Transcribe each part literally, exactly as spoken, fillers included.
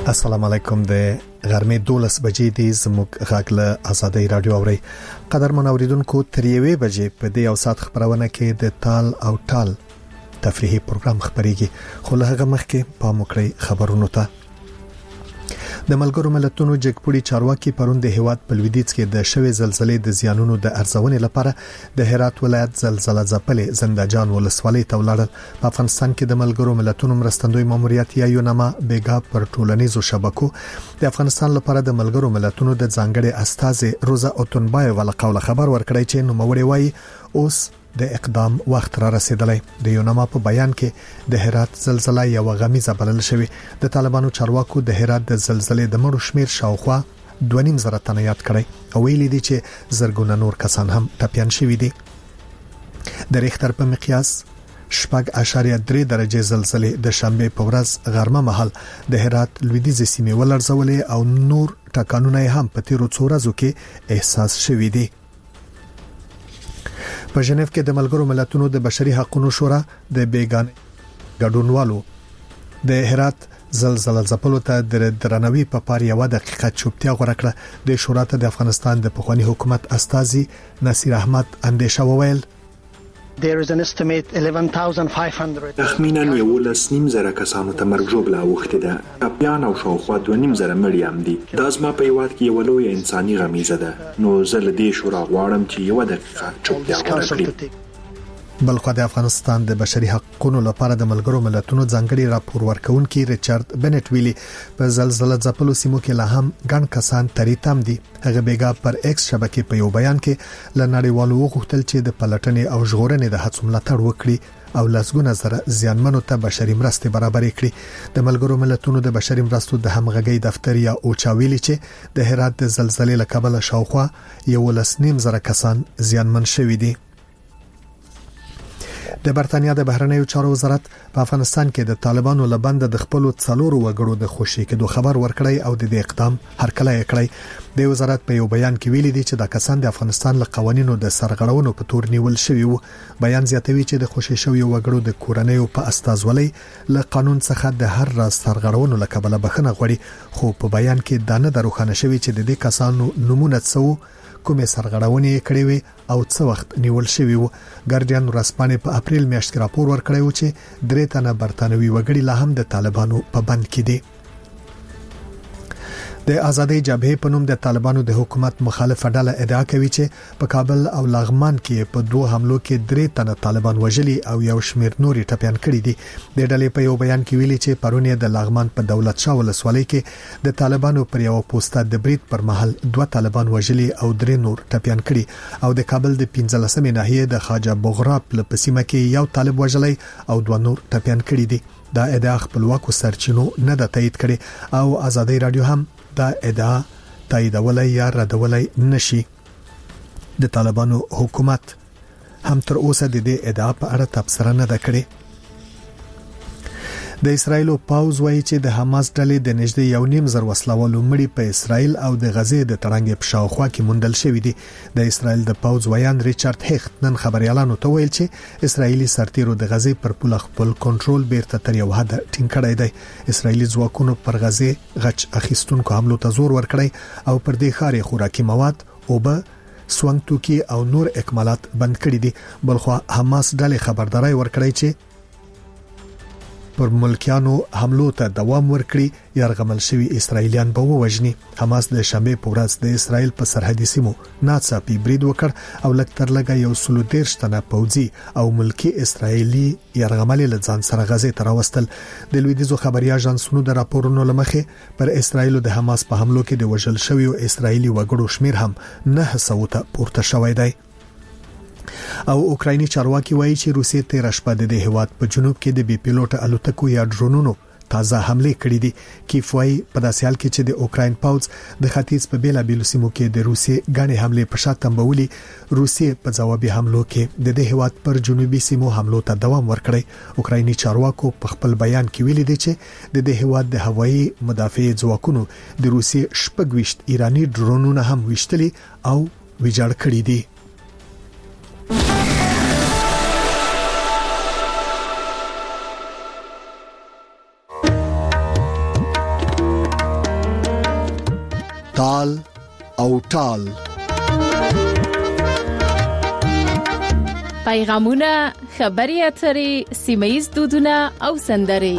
السلام علیکم. د غرمې دولس بجې دی زموږ غږ له آزادۍ رادیو اوري. قدرمن اوریدونکو تر یوې بجې په دې او سات خبرونه کې د تال او ټال تفریحي پروګرام خبريږي، خو له هغه مخکې پام وکړئ خبرونو ته. د ملګرو ملتونو جګپوړي چارواکي پرون د هیواد په لویدیځ کې د شوې زلزلې د زیانونو د ارزونې لپاره د هرات ولایت زلزلہ ځپلې زندهجان ولسوالۍ ته ولاړل. په افغانستان کې د ملګرو ملتونو مرستندوی ماموریت یا یونما بیګا پر ټولنیزو شبکو د افغانستان لپاره د ملګرو ملتونو د ځانګړي استازي روزا اوتونبای ول قوله خبر ورکړی چې نو موري وای اوس د اقدام وخت را رسیدلی. د یونما په بیان کې د هرات زلزلہ یو غمیزه بلل شوی. د طالبانو چارواکو د هرات د زلزلې د مړو شمیر شاوخوا دوه نیم زره تنه یاد کړی او ویلي دي چې زرګونه نور کسان هم ټپيان شوي دي. د ریختر په مقیاس شپږ اشاریه درې درجه زلزلې د شنبه په ورځ غرمه مهال د هرات لویدیځ سیمې ولړزولې او نور ټکانونه هم په تیرو څو ورځو کې احساس شوي دي. په ژنیف کې د ملګرو ملتونو د بشري حقوقو شورا د بیگان ګډونوالو د هرات زلزلہ ځپلو ته د درنوي په پاره یو دقیقه چوپتیا غوړه کړه. د شورا ته د افغانستان د پخوانی حکومت استازي نصیر احمد اندیشه وویل There is an estimate eleven thousand five hundred. تخمینا یولس نیم زره کسانو ته مرګ ژوبله اوخته ده. ټپيان او شاوخوا دوه نیم زره مړیام دي. دا زما په یواد کې یو لوی انساني غمیزه ده. نو زه له دې شورا غواړم چې یو دقیقه چوپتیا وکړي. بلخو د افغانستان د بشري حقوقو لپاره د ملګرو ملتونو ځانګړي راپور ورکونکي ریچارډ بنټ ویلي په زلزلہ ځپلو سیمو کې لا هم ګڼ کسان تریتام دي. هغه بیګا پر ایکس شبکې په یو بیان کې لنړیوالو وغوښتل چې د پلټنې او ژغورنې د هڅو ملاتړ وکړي او لاسګونه زره زیانمنو ته بشري مرستې برابر کړي. د ملګرو ملتونو د بشري مرستو د همغږي دفتر یا اوچا ویلي چې د هرات د زلزلې له کبله شاوخوا یو لس نیم زره کسان زیانمن شوي دي. د برتانیا د بهرنیو چارو وزارت په افغانستان کې د طالبانو لبند د خپل څلورو وګړو د خوشي کېدو خبر ورکړی او د دې اقدام هرکلی کړی. د وزارت په یو بیان کې ویلي دي چې د کسان د افغانستان له قوانینو د سرغړونو په تور نیول شوی وو. بیان زیاتوي چې د خوشي شوی وګړو د کورنیو په استازولۍ له قانون څخه د هر راز سرغړونو له کبله بخښنه غوړي، خو په بیان کې دا نه دروخانه شوی چې د دې کسانو نمونه څو کومه سرغړونې کړې وي او څو وخت نیول شوی وو. ګارډین ورځپاڼې په اپریل میاشت کې راپور ورکړی و چې درې تنه برتانوي وګړي لا هم د طالبانو په بند کې دي. د آزادۍ جبهې په نوم د طالبانو د حکومت مخالفه ډله ادعا کوي چې په کابل او لغمان کې په دوه حملو کې درې تنه طالبان وژلي او یو شمېر نوري ټپيان کړي دي. د ډلې په یو بیان کې ویلي چې پرونی د لغمان په دولت شاه ولسوالۍ کې د طالبانو پر یو پوسټه د برید پر مهال دوه طالبان وژلي او درې نور ټپيان کړي او د کابل د پنځلسمې ناحیې د خواجه بغرات په سیمه کې یو طالب وژلي او دوه نور ټپيان کړي دي. دا ادعا خپلواکو سرچینو نه د تایید کړي او آزادۍ رادیو هم دا ادعا تاییدولای یا ردولای نشي. د طالبانو حکومت هم تر اوسه د دې ادعا په اړه تبصره نه ده کړې. د اسرایل پاوز وایي چې د حماس ډلې د نږدې یو نیم زر وسلوالو مړي په اسرایل او د غزې د تړنګ په شاوخوا کې موندل شوی دي. د اسرایل د پاوز ویان ریچارډ هیخت نن خبريالانو ته ویل چې اسرایلی سرتیرو د غزې پر پوله خپل کنټرول بیرته تر یو حد ټینګ کړی دی. اسرایلی ځواکونو پر غزې غچ اخیستونکو حملو ته زور ورکړی او پر دې ښار خوراکي مواد اوبه سوانګ توکي او نور اکمالات بند کړي دي. بلخو حماس ډلې خبرداري ورکړی چې پر ملکیانو حملو ته دوام ورکړي يرغمل شوی اسرایلیان به ووجني. حماس د شنبه په ورځ د اسرایل په سرحدي سیمو ناڅاپي برید وکړ او لکتر لګا یو سلو دیرش تنه پوځي او ملکی اسرایلی يرغمل له ځان سره غزې ته راوستل. د لویدیزو خبري اژانسونو د راپورونو لمخې پر اسرایل د حماس په حملو کې د وژل شوی او اسرایلی وګړو شمیر هم نه سوته پورته شوی دی. او اوکرایني چارواکي وایي چې روسیې تیر شپه د هیواد په جنوب کې د بي پیلوټ الوتکو یا ډرونونو تازه حمله کړې دي. کیف وایي په داسې حال کې چې د اوکراین پوځ د ختیځ په بیلا بیلو سیمو کې د روسیې غاڼې حمله په شا تنبولي، روسیې په ځوابي حملو کې د دې هیواد پر جنوبي سیمو حملو ته دوام ورکړی. اوکرایني چارواکو په خپل بیان کې ویلي دي چې د دې هیواد د هوایي مدافع ځواکونو د روسیې شپږ ویشت ایرانی ډرونونه هم ویشتلي او ویجاړ کړي دي. تال او ټال. پیغامونه، خبري اترې، سیمه‌ییز دودونه او سندرې.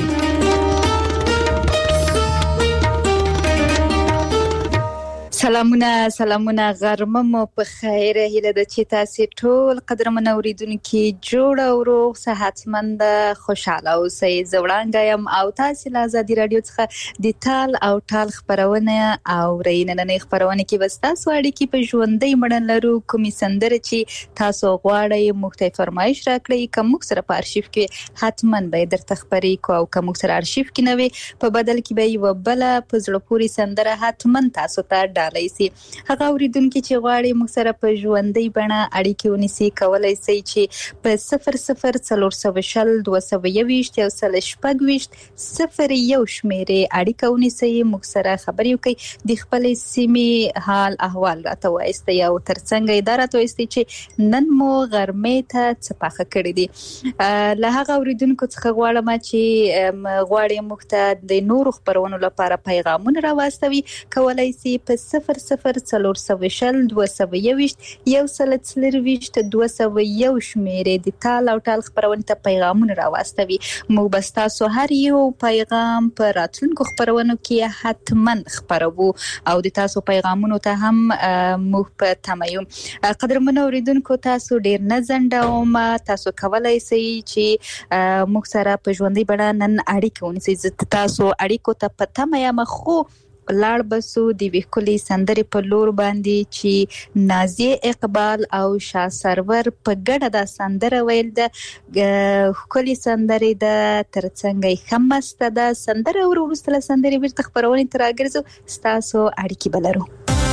سلامونه سلامونه غرمه مو په خیر. هیله ده چې تاسو ټول قدرمن اوریدونکو جوړ او روغ صحتمند خوشاله اوسئ. زوړانګ یم او تاسو له ازادي رادیو څخه د تال او ټال خبرونه او ریننې خبرونه کې بس تاسو اړیکې په ژوندۍ مړن لرو. کومې سندره چې تاسو غواړئ مختلف فرمایش راکړئ، کوم سره په ارشیف کې حتما به درته خبرې کو او کوم سره ارشیف کې نه وي په بدل کې به یو بل په زړه پوري سندره حتما تاسو ته ډالۍ سي. هغه اوریدونکو چې غواړي موږ سره په ژوندۍ بڼه اړیکې ونیسي، کولای شي چې په صفر صفر څلور سوه شل دوه سوه یوویشت یو سل شپږ ویشت صفر یو شمیرې اړیکه ونیسي، موږ سره خبرې وکړي، د خپل سیمې حال احوال راته وایستي او ترڅنګ اداره راته وایستي چې نن مو غرمې ته څه پخه کړی دي. له هغه اوریدونکو څخه غواړم چې غواړي موږ ته د نورو خبرونو لپاره پیغامونه راوستوي، کولای شي په صفر صفر څلور سوه شل دوه سوه یوویشت یو سل څلور ویشت دوه سوه یو شمیرې د تال او ټال خبرونه ته پیغامونه راوستوي. موږ بس تاسو هر یو پیغام په راتلونکو خبرونو کې حتما خبرو او د تاسو پیغامونو ته هم موږ په تمه یو. قدرمن اوریدونکو تاسو ډیر نه ځنډوم، تاسو کولای شئ چې موږ سره په ژوندۍ بڼه نن اړیکه ونیسئ. زه تاسو اړیکو ته په تمه یم، خو لاړ بسو د وکولي سندرې په لور باندې چې نازیه اقبال او شاه سرور په ګډه د سندره ویل د وکولي سندرې د ترڅنګ خمسته د سندره ورسته سندرې ورته خبرونه تر اګرځو تاسو اړیکې بلرو.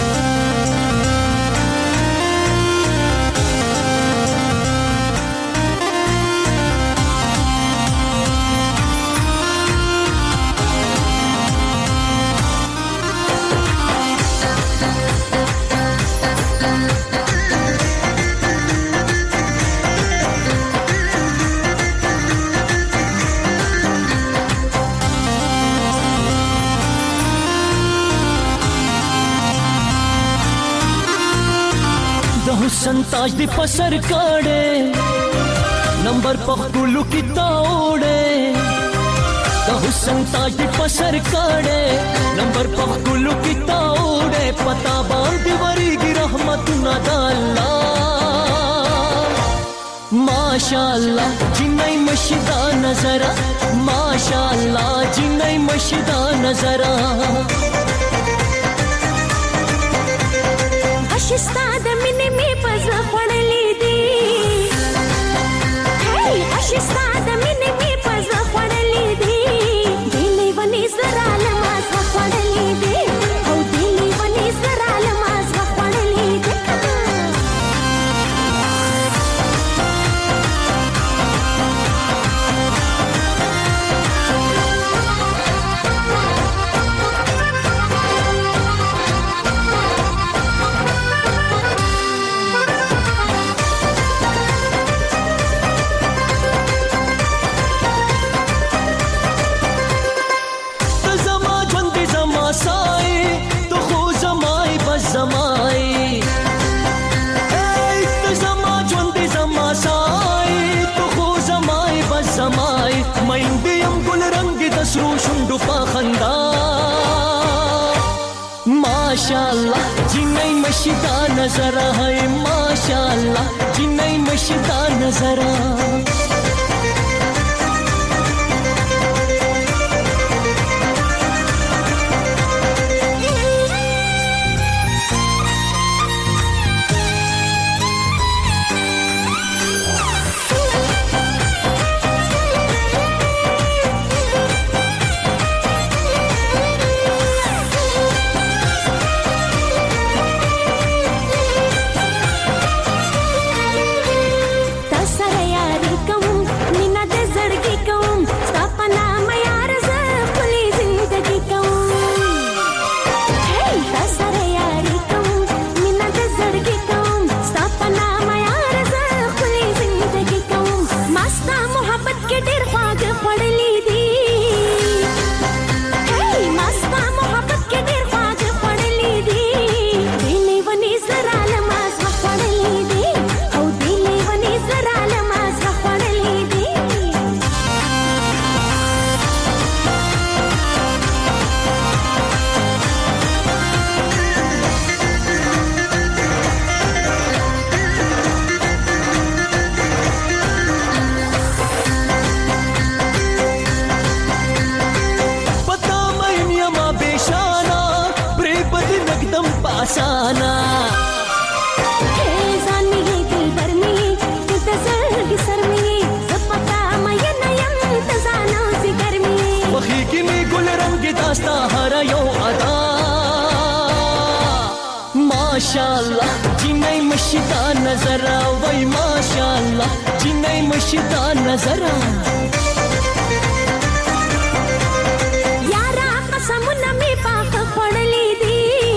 حسن تاج دی پسر کاڑے نمبر پخلو کی تاوڑے دا حسن تاج دی پسر کاڑے نمبر پخلو کی تاوڑے پتا باندې وریږي رحمتونه د الله. ماشاءالله جنای مشدا نظر، ماشاءالله جنای مشدا نظر. اشستا د مینې می پزړه خړلې دي، هی اشستا د مینې می پزړه خړلې دي، دلی ونی زرا لماز خړلې دي او دلی ونی زرا لماز خړلې دي. माशाअल्लाह जिन्नई मशीदा नजरा है, माशाअल्लाह जिन्नई मशीदा नजरा. تسره یار مشتا نظر وای ماشاءالله جنې مشتا نظر یارا قسمونه می پاک خړلې دي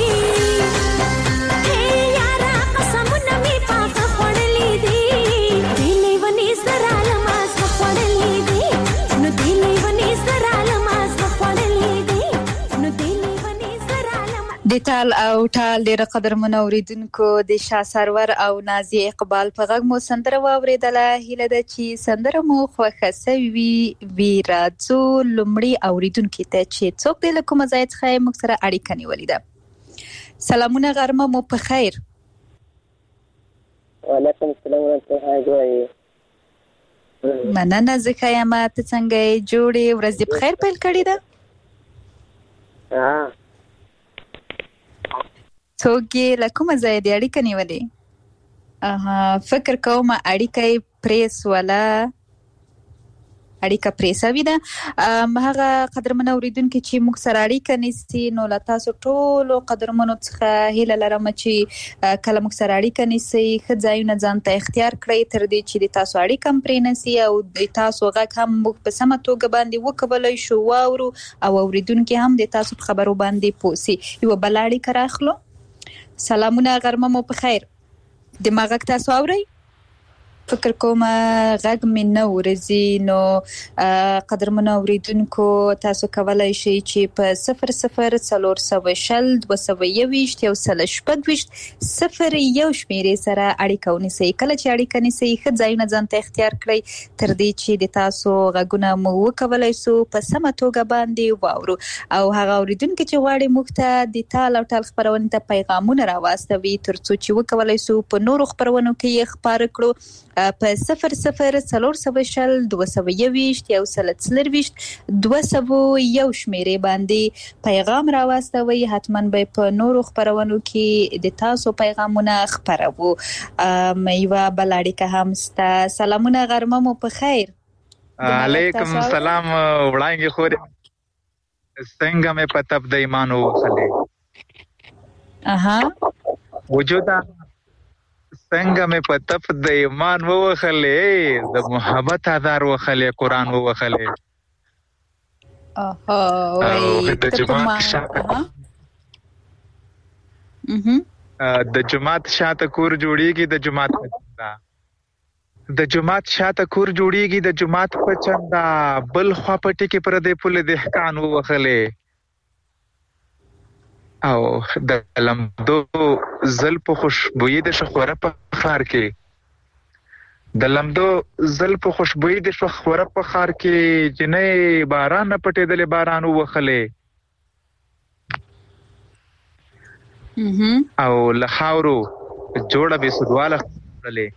هي یارا قسمونه می پاک خړلې دي دلې ونی سره لماس خړلې دي نو دلې ونی سره لماس خړلې دي نو دلې ونی سره لماس د ټال او ټال ډېر قدرمنو اوریدونکو د شاه سرور او نازي اقبال په غږ مو سندره واوریدله. هیله ده چې سندره مو خوښه سوي وي. راځو لومړی اوریدونکو ته چې څوک دی له کومه ځای څخه موږ سره اړیکه نیولې ده. سلامونه غرمه مو په خیر. وعلیکم السلام ورحمۃ اللہ وبرکاتہ. مننه زکه یم. ته څنګه یې؟ جوړې ورځ دې په خیر پیل کړې ده؟ ها څوک یې له کومه ځای دې اړیکه نیولې؟ اها فکر کوم اړیکه یې پریس ولا اړیکه پریسوي ده. هغه قدرمنو اوریدونکو چې موږ سره اړیکه نیسي نو له تاسو ټولو قدرمنو څخه هیله لرم چې کله موږ سره اړیکه نیسي ښه ځایونه ځان ته اختیار کړئ تر دې چې د تاسو اړیکه هم پرې نسي او د تاسو غږ هم موږ په سمه توګه باندې وکولی شو واورو او اوریدونکي هم د تاسو په خبرو باندې پوه سي. یوه بله اړیکه راخلو. سلامونه غرمه مو په خیر. د ما غږ تاسو اورئ؟ فکر کوم غږ مې نه ورځي. نو قدرمنو اوریدونکو تاسو کولای شئ چې په صفر صفر څلور سوه شل دوه سوه یوویشت یو سل شپږویشت صفر یو شمیرې سره اړیکه ونیسئ. کله چې اړیکه نیسئ ښه ځایونه ځان ته اختیار کړئ تر دې چې د تاسو غږونه مو وکولای سو په سمه توګه باندې واورو. او هغه اوریدونکي چې غواړي موږ ته د ټال او ټال خپرونې ته پیغامونه راواستوي تر څو چې وکولای سو په نورو خپرونو کې یې خپاره کړو په صفر صفر څلور سوه شل دوه سوه یوویشت یو سل څلرویشت دوه سوه یو شمیرې باندې پیغام راواستوي. حتما به په نورو خپرونو کې د تاسو پیغامونه خپروو. یوه بله اړیکه هم سته. سلامونه غرمه مو په خیر. علیکم السلام وړانګې خورې څنګه مې په تپ د ایمان وخلې اها وجوده څنګه مې په تپ د ایمان ووخلې د محبت هزار وخلې قرآن ووخلې اها وای د جماعت شاته د جماعت شاته کور جوړیږي د جماعت پچندا د جماعت شاته کور جوړیږي د جماعت پچندا بل خوا پټي کې پر دې پله د احکان ووخلې او د لمدو زل په خوشبوئی د شخوره په خار کې د لمدو زل په خوشبوئی د شخوره په خار کې جنې باران نه پټېدلې باران ووخلې او لخاورو جوړه به سدواله خلې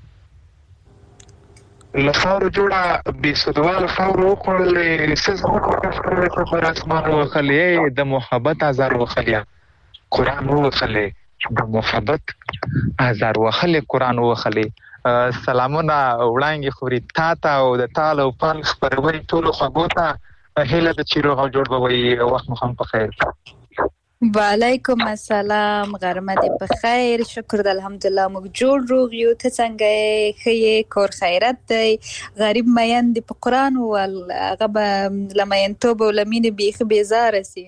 لخاورو جوړه به سدواله خاورو خلې سز وکړه پر اسمان وخلې د محبت هزار وخلې قرآن وخلې د محبت هزار وخلې قرآن وخلې. سلامونه وړانګې خوري تا ته او د ټال او ټال خپرونې ټولو خوږو ته هیله ده چې روغ او جوړ به وي. وخت مو هم په خیر. وعلیکم السلام. غرمه دې په خیر. شکر د الحمدلله موږ جوړ روغ یو. ته څنګه یې؟ ښه یې؟ کور خیرت دی؟ غریب مین دې په قرآن وویل هغه به له مینتوب او له مینې بیخي بیزاره سي.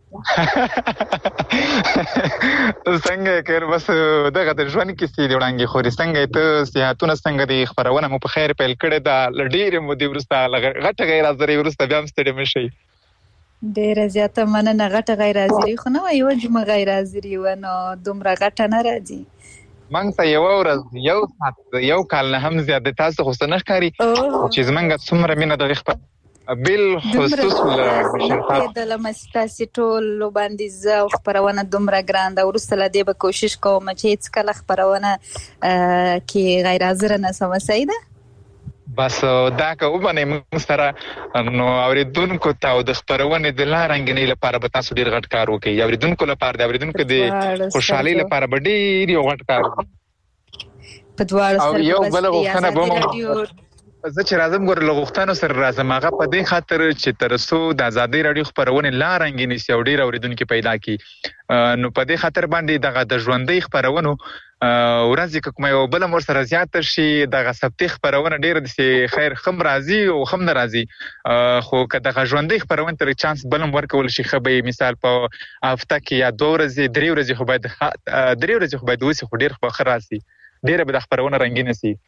څنګه کړ بس دغه د ژوند کیسې دی وړانګې خوري. څنګه ته صحتونه څنګه دی؟ خبرونه مو په خیر پیل کړې ده ډېرې مودې وروسته غټه غیر حاضرۍ وروسته بیا هم ستړي مه شئ. ډېره زیاته مننه. غټه غیر حاضري خو نه وه یوه جمعه غیر حاضري وه نو دومره غټه نه راځي. موږ ته یوه ورځ یو ساعت یو کال نه هم زیات دی. تاسو خو څه نه ښکاري چې زموږ څومره مینه دغې خپل بالخصوص دلم ستاسې ټولو باندې زه او خپرونه دومره ګران ده. وروسته له دې به کوشش کوم چې هېڅکله خپرونه کې غیر حاضره نه سمه. صحیح ده؟ بس دا که ومنئ موږ سره نو اورېدونکو ته او د خپرونې د لا رنګینۍ لپاره به تاسو ډېر غټ کار وکړئ. اورېدونکو لپاره د اورېدونکو د خوشحالۍ لپاره به ډېر یو غټ کار وکړئ. په دواړو او یو بله غوښتنه به مو زه چې راځم ګوره له غوښتنو سره راځم هغه په دې خاطر چې تر څو د ازادۍ راډیو خپرونې لا رنګینې سي او ډېر اورېدونکي پیدا کړي نو په دې خاطر باندې دغه د ژوندۍ خپرونو ورځې که کومه یو بله مور سره زیاته شي دغه سبتي خپرونه ډېره داسې خیر هم راځي او هم نه راځي، خو که دغه ژوندۍ خپرونې ته چانس بل هم ورکول شي ښه به مثال په هفته کې یا دوه ورځې درې ورځې خو باید درې ورځې خو باید وسي، خو ډېر به ښه راسي، ډېره به د خپرونه رنګینه سي.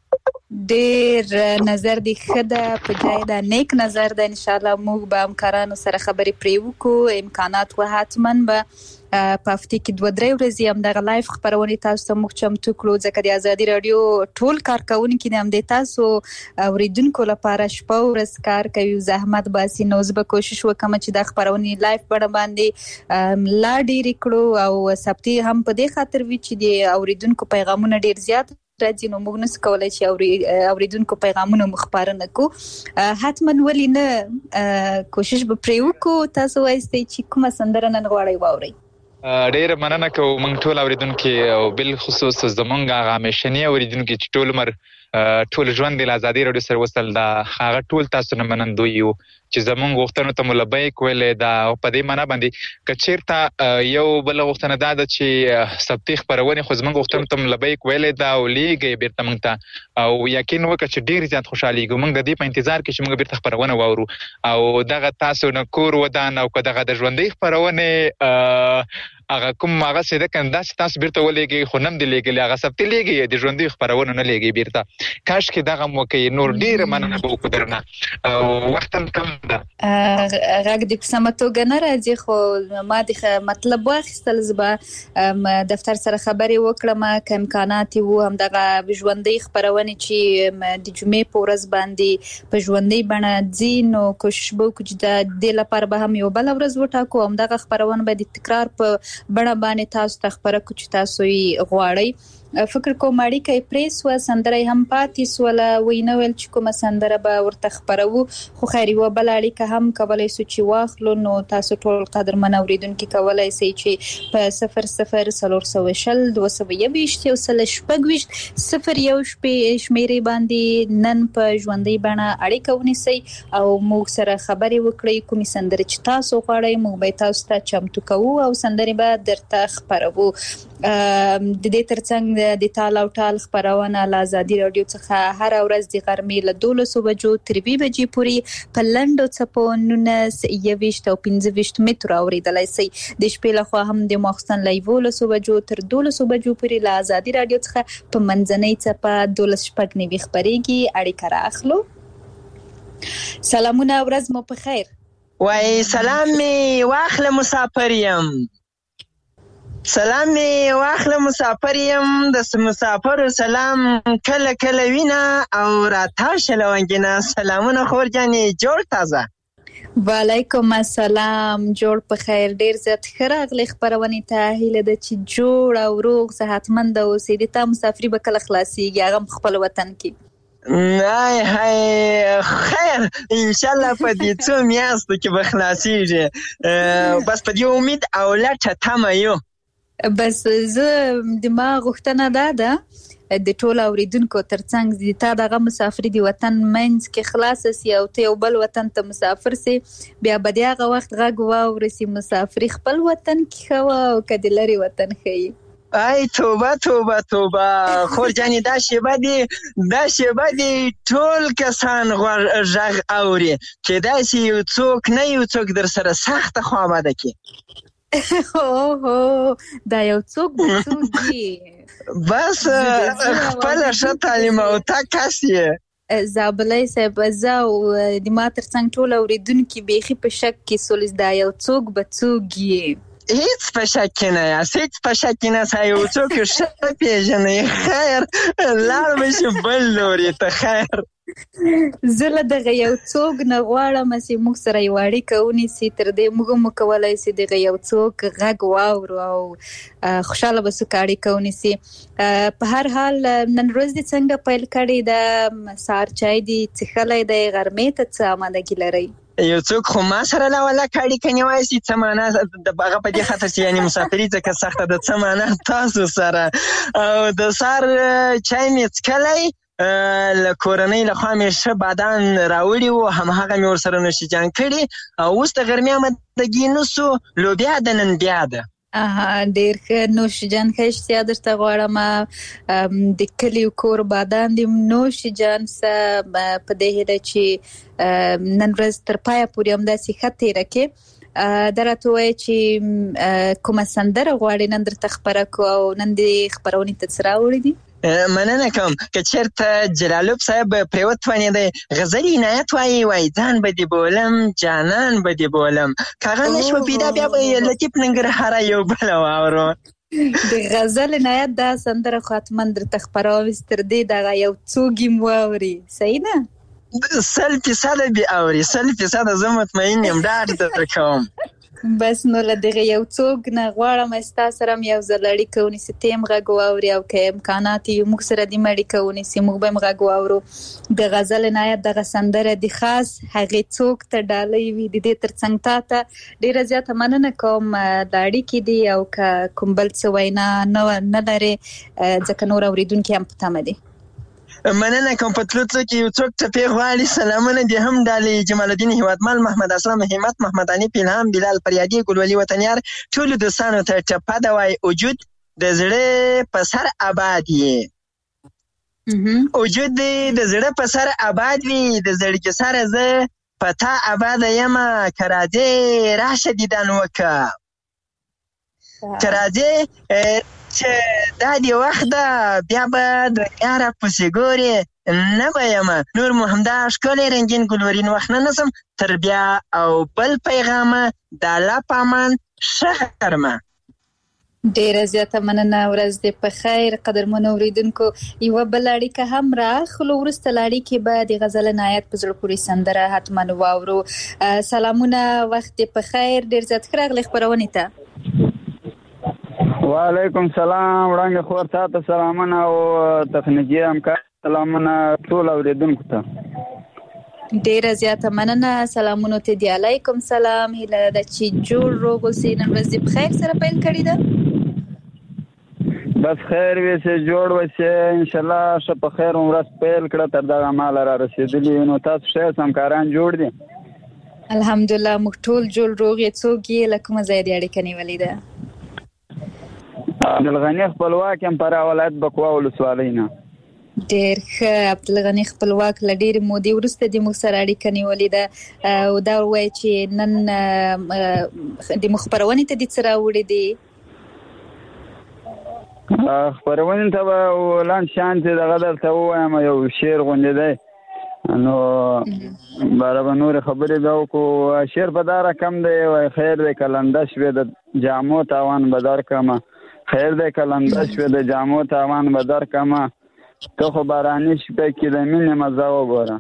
ډېر نظر دی ښه ده، په جای ده، نیک نظر ده. انشاءالله موږ به همکارانو سره خبرې پرې وکړو، امکانات و حتما به په هفته کې دوه درې ورځې همدغه لایف خپرونې تاسو ته موږ چمتو کړو، ځکه د ازادي راډیو ټول کارکوونکي د همدې تاسو اوریدونکو لپاره شپه ورځ کار کوي او زحمت باسي. نو زه به کوشش وکړم چې دا خپرونې لایف بڼه باندې لا ډېرې کړو او سبتي هم په دې خاطر وي چې د اوریدونکو پیغامونه ډېر زیات راځي، نو موږ نسو کولای چې اوریدونکو پیغامونه مو خپاره نه کړو. حتما ولې نه کوشش به پرې وکړو. تاسو وایستئ چې کومه سندره نن غواړئ واورئ؟ ډېره مننه کوو موږ ټول اوریدونکي او بالخصوص زموږ هغه همیشني اوریدونکي چې ټول عمر ټول ژوند د ازادي راډیو سره وصل ده، هغه ټول تاسو نه منندوی یو چې زموږ غوښتنو ته مو لبیک ویلې ده. او په دې معنا باندې که چېرته یو بله غوښتنه دا ده چې سبتي خپرونې خو زموږ غوښتنو ته مو لبیک ویلې ده او لیږئ بیرته موږ ته، او یقین وکړه چې ډېر زیات خوشحالېږو موږ د دې په انتظار کې چې موږ بیرته خپرونه واورو. او دغه تاسو نه کور ودان او که دغه د ژوندۍ خپرونې هغه کوم هغه څه ده کنه داسې تاسو بیرته ولېږئ، خو نه هم دې لېږلي هغه سبتي لېږئ، د ژوندۍ خپرونه نه لېږئ بیرته. کاشکې دغه مو کوي. نور ډېره مننه به وکړو درنه، وخت هم کم ده، غږ دې په سمه توګه نه راځي، خو ما د مطلب واخیستل. زه به دفتر سره خبرې وکړم که امکانات وو همدغه ژوندۍ خپرونې چې د جمعې په ورځ باندې په ژوندۍ بڼه ځي، نو کوشش به وکړو چې د دې لپاره به هم یو بله ورځ وټاکو، همدغه خپرونه به د تکرار په بڼه باندې تاسو ته خپره کړو چې تاسو یې غواړئ. فکر کوم اړیکه یې پرې سوه، سندره یې هم پاتې سوله، وی نه ویل چې کومه سندره به ورته خپروو، خو خیر یوه بله اړیکه هم کولی سو چې واخلو. نو تاسو ټول قدرمن اوریدونکي کولی سئ چې په صفر صفر څلور سوه شل دوه سوه یوویشت یو سل شپږ ویشت صفر یو شمېرې باندې نن په ژوندۍ بڼه اړیکه ونیسئ او موږ سره خبرې وکړئ. کومې سندرې چې تاسو غواړئ موږ به تاسو ته چمتو کوو او سندرې به درته خپروو. د دې ترڅنګ د تال او ټال خپرونه له ازادي راډیو څخه هره ورځ د غرمې له دولسو بجو تر اووه بجې پورې په لنډو څپو نولس یوویشت او پنځه ویشت مترو اورېدلی سئ. د شپې لخوا هم د ماخوستن له یولسو بجو تر دولسو بجو پورې له ازادي راډیو څخه په منځنۍ څپه دولس شپږ نوي خپرېږي. اړیکه رااخلو. سلامونه، ورځ مو په خیر. وای سلام می واخله مسافر یم، سلام می واخله مسافر یم، د مسافرو سلام کله کله وینه او راتاشه لونګینه. سلامونه خور جانې، جوړ تازه. وعلیکم السلام، جوړ په خیر. ډیر زیات ښه راغلی خپرونې ته. هیله ده چې جوړ او روغ صحتمند اوسئ. د تا مسافري به کله خلاصیږي، هغه هم خپل وطن کې؟ نه هی خیر انشالله په دې څو میاشتو کې به خلاصیږي، بس په دې امید او لټه تمه یو. بس زه د ما غوښتنه دا ده د ټول اوریدونکو ترڅنګ د تا دغه مسافري د وطن منځ کې خلاصه سي او ته یو بل وطن ته مسافر سي، بیا به د هغه وخت غږ واورسي مسافري خپل وطن کې ښه وه او که د لرې وطن ښه. ای توبه توبه توبه خور جانې، دا شیبه دی دا شیبه دی ټول کسان غږ اوري، کیدای سي یو څوک نه یو څوک در سره سخته خوابده کړي. اوه دا یو څوک به څوک وي؟ بس خپله ښه تعلیم او تا کس یې. زابلی صاحب، زه او د ما ترڅنګ ټول اورېدونکي بیخي په شک کې سولې، دا یو څوک به څوک یې؟ هیڅ په شک کې نه یاست، هیڅ په شک کې نه یاست. یو څوک ښه پېژنئ، خیر لاړ به شي بل لوري ته. خیر زه له دغه یو څوک نه غواړم چې موږ سره یو اړیکه ونیسي، تر دې موږ هم وکولی سي دغه یو څوک غږ واورو او خوشحاله به سو که اړیکه ونیسي. په هر حال نن ورځ دې څنګه پیل کړې ده؟ سهار چای دې څښلی دی؟ غرمې ته څه آمادګي لرئ؟ یو څوک خو ما سره له ولکه اړیکه نیوی سي، څه معنا د هغه په دې خاطر چې یعنې مسافري ځکه سخته ده، څه معنا تاسو سره. او د سهار چای مې څښلی، له کورنۍ لخوا مې ښه بادان راوړي وو، همهغه مې ورسره نوشیجان کړي، او اوس د غرمې آمادګي نه سو، لوبیا د نن بیا ده. اها ډیر ښه نوش جان ښه اشتیا درته غواړم د کلي کور بادان د نوش جان سه په دې هیله چې نن ورځ تر پایه پورې همداسې ښه تېره کړې درته وایي چې کومه سندره غواړې نن درته خپره کړو او نن دې خپرونې ته څه راوړي دي؟ مننه کوم که چېرته جلالوب صاحب پرې وتوانېدی غزل عنایت وایي وایي ځان به دې بولم جانان به دې بولم که هغه نه شوه پیدا بیا به یې لطیف ننګرهاره یو بله واورو د غزل عنایت دا سندره خو حتما درته خپروم چې تر دې دغه یو څو ګیم واوري صحیح نه سل فیصده دې اوري سل فیصده زه مطمئن یم ډاډ درته کوم بس نو له دغه یو څوک نه غواړم ستا سره هم یو ځل اړیکه ونیسي ته هم غږ واورې او که امکانات یې موږ سره دې هم اړیکه ونیسي موږ به هم غږ واورو د غزل عنایت دغه سندره د خاص هغې څوک ته ډالۍ وي د دې تر څنګ تا ته ډېره زیاته مننه کوم د اړیکې دي او که کوم بل څه وینا نه لرې ځکه نور اورېدونکي هم په تمه دي مننه کوم په تلو تلو کې یو څوک ټپې غواړي سلامونه دې هم ډالۍ جمال الدین هیوادمل محمد اسلام همت محمد انیف الهام بلال فریادي ګلولي وطنیار ټولو دوستانو ته ټپه ده وایي وجود د زړه په سر آباد یې وجود دې د زړه په سر آباد وي د زړګي سره زه په تا آباده یمه که راځې راشه دیدن وکړه که راځې چې دا دی وخت ده بیا به دنیا را پسې ګورې نه به یمه نور مو همدا ښکلی رنګین ګلورین وخت نه نسم تر بیا او بل پیغامه د الله په امان ښه غرمه ډېره زیاته مننه ورځ دې په خیر قدرمنو اورېدونکو یوه بله اړیکه هم راخلو وروسته له اړیکې به د غزل عنایت په زړه پورې سندره حتما واورو سلامونه وخت دې په خیر ډېر زیات ښه راغلی خپرونې ته وعلیکم سلام وړانګې خور تا ته سلامونه او تخنیکي همکار سلامونه ټول اورېدونکو ته ډېره زیاته مننه سلامونو ته دی علیکم سلام هیله ده چې جوړ روغ اوسې نن ورځ دې په خیر سره پیل کړې ده بس خیر وي چې جوړ وسې انشاءالله ښه په خیر ورځ پیل کړه تر دغه ماله را رسېدلي نو تاسو ښه همکاران جوړ دي الحمدلله موږ ټول جوړ روغ یې څوک یې له کومه ځایه دې اړیکه نیولې ده عبدالغني خپلواک یم فراه ولایت بکوا ولسوالۍ نه ډېر ښه عبدالغني خپلواک له ډېرې مودې وروسته دې موږ سره اړیکه نیولې ده او دا ووایي چې نن د موږ خپرونې ته دې څه راوړي دي خپرونې ته به لاندې شانتې دغه درته ووایم یو شعر غوندې دی نو باره به نورې خبرې بیا وکړو شعر په دا رقم دی وایي خیر دی که لنده شوې د جامو تاوان به درکړمه خیر دی که لنده شوې د جامو تاوان به درکړمه ته خو باراني شپې کې د مینې مزه وګوره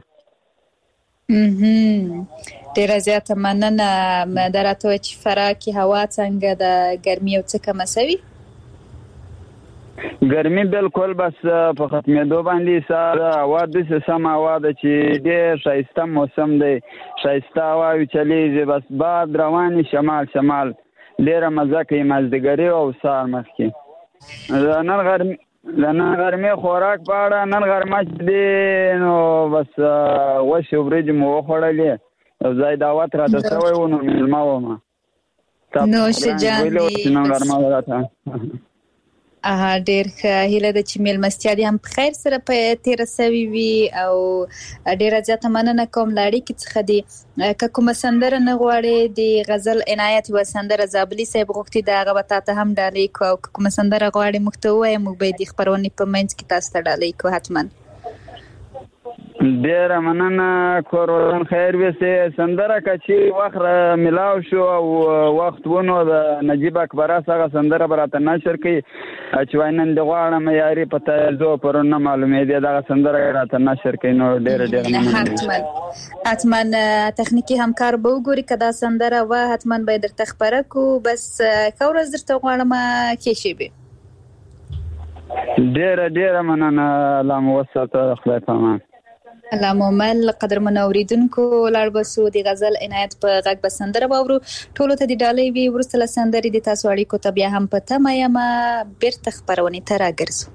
ډېره زیاته مننه دا راته وایي چې فراه کې هوا څنګه ده ګرمي یو څه کمه سوي ګرمي بالکل بس په ختمېدو باندې ساره هوا داسې سم هوا ده چې ډېر ښایسته موسم دی ښایسته هواوې چلیږي بس باد رواني شمال شمال ډېره مزه کوي مازدیګري او سهار مخکې د نن غرمې د نن غرمې خوراک په اړه نن غرمه چې دی نو بس غوښې وریجې مو وخوړلې یو ځای دعوت راته شوی و نو مېلمه ومه نوش جان دي نن غرمه راته اها ډېر ښه هیله ده چې مېلمستیا دې هم په خیر سره په تېره سوې وي او ډېره زیاته مننه کوم له اړیکې څخه دي که کومه سندره نه غواړې د غزل عنایت یوه سندره زابلي صاحب غوښتي ده هغه به تا ته هم ډالۍ کړو او که کومه سندره غواړې موږ ته ووایه موږ به یې د خپرونې په منځ کې تاسو ته ډالۍ کړو حتما ډېره مننه کور ودان خیر وسې سندره که چې وخت ملاو شو او وخت ونو د نجیب اکبراس هغه سندره به راته نشر کوي چې وایي نن دې غواړم یاري په تایزو پرون نه معلومېدې دغه سندره یې راته نشر کوي نو ډېره ډېره مننه حتما حتما تخنیکي همکار به وګوري که دا سندره وه حتما به یې درته خپره کړو بس ښه ورځ درته غواړم ښې شېبې ډېره ډېره مننه الله مو وساته خدای په امان الله مومل قدرمنو اورېدونکو لاړ به سو د غزل عنایت په غږ به سندره واورو ټولو ته د ډالۍ وي وروسته له سندرې د تاسو اړیکو ته بیا هم په تمه یمه بیرته خپرونې ته راګرځو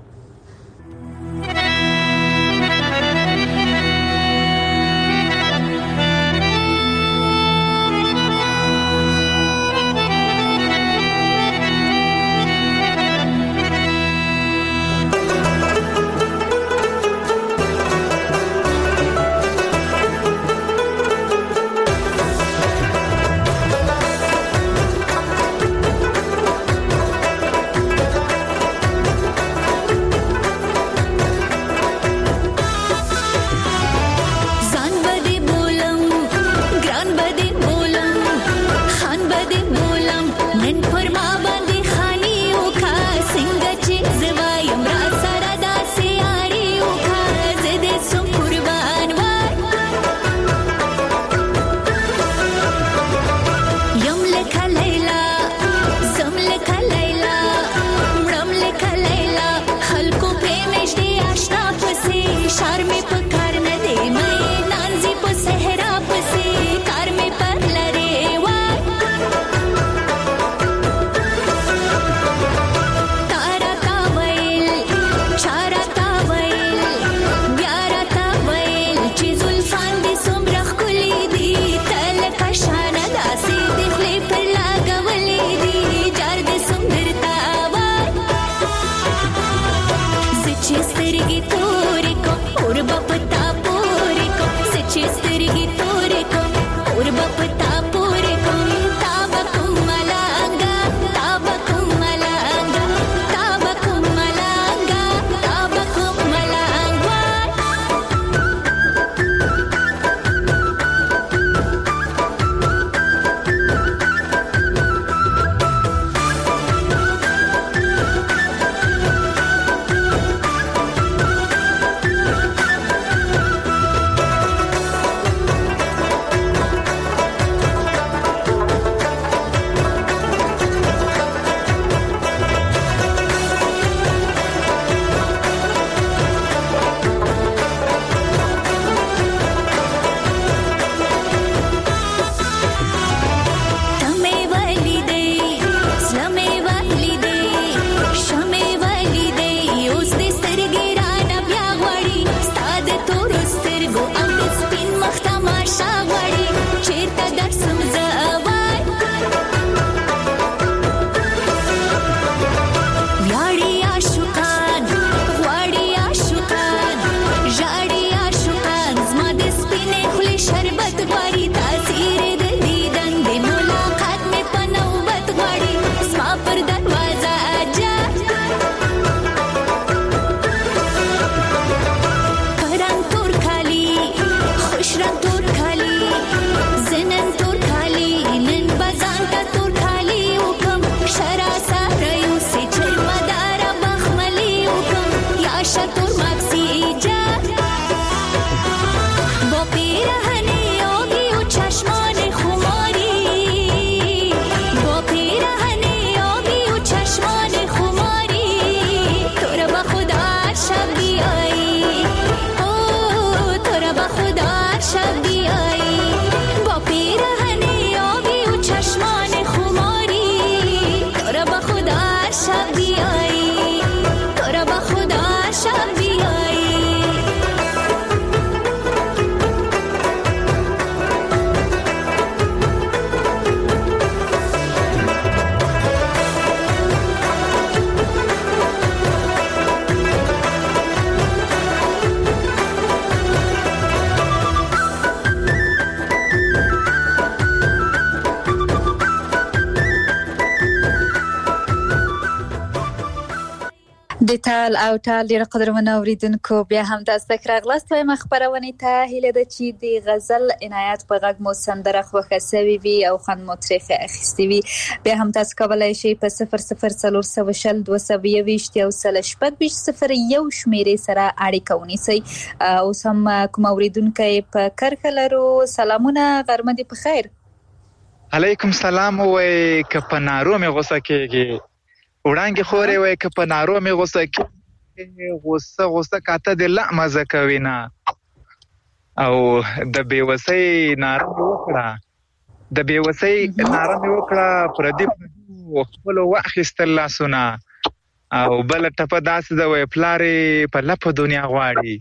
د تال او تال ډېر قدرمنو اوریدونکو بیا هم تاسو ته راغلاست وایم خبرونه ته هیله ده چې د غزل عنایت په غږ مو سندره خوښه سوي وي او خوند مو ترې اخیستی وي بیا هم تاسو کولی شئ په صفر صفر څلور سوه شل دوه سوه یوویشت یو سل شپږ ویشت صفر یو شمیرې سره اړیکه ونیسئ. اوس هم کوم اوریدونکی په کرښه لرو. سلامونه، غرمه دې په خیر. علیکم سلام. وای که په نارو مې غوسه کېږي وړانګې خورې وای که په نارو مې غوسه کېږي غوسه غوسه کاته دې لا مزه کوي نه او د بېوسۍ ناره مې وکړه د بېوسۍ ناره مې وکړه پردي خپلو واخیستل لاسونه او بله ټپه داسې ده وای پلارې په لپه دنیا غواړي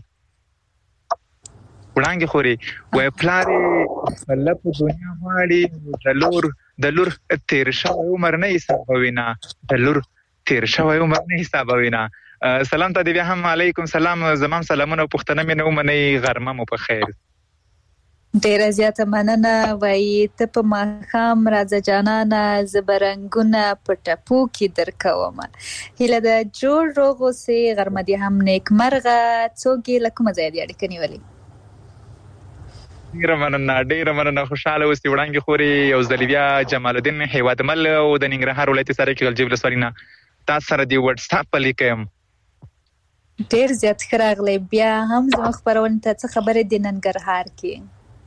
وړانګې خورې وای پلارې په لپه دنیا غواړي د لور د لور تیر شوی عمر نه حسابوي نه د لور تیر شوی عمر نه حسابوي نه. سلام ته دې بیا هم علیکم سلام. زمام سلامونه او پوښتنه مې نه ومنئ. غرمه مو په خیر. ډېره زیاته مننه. وایي ته په ماښام راځه جانانه زه به رنګونه په ټپو کې درکومه. هیله ده جوړ روغ اوسې. غرمه دې هم نیکمرغه. څوک یې له کومه ځایه دې اړیکه نیولې؟ ډیره مننه ډیره مننه. خوشاله اوسئ وړانګې خورې. یو ځل بیا جمال الدین هیوادمل او د ننګرهار ولایت سرکې غلجي ولسوالۍ نه تاسو سره د واتساپ په لیکه یم. ډېر زیات ښه راغلی. بیا هم زموږ خپرونې ته څه خبرې د ننګرهار کې؟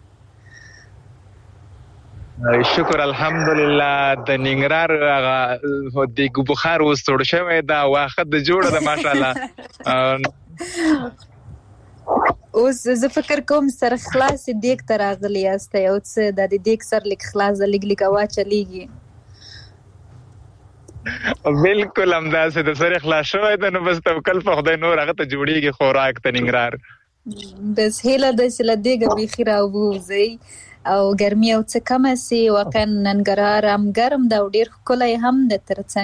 شکر الحمدلله. د ننګرهار هغه د بخار اوس توړ شوی دا واخه د جوړه ده ماشاءالله. اوس زه فکر کوم سر خلاص دیګ ته راغلی یاست او څه د دیګ سر لیک خلاص د لیک لیک واچلیږي. بالکل همداسې د سر خلاص شوی ده نو بس توکل په خدای نور هغه ته جوړیږي خوراک ته ننګرهار. بس هیله ده چې له دیګه بیخي راووځئ او ګرمي او څه کمه سي. واقعا ننګرهار هم ګرم ده او ډېر ښکلی هم ده.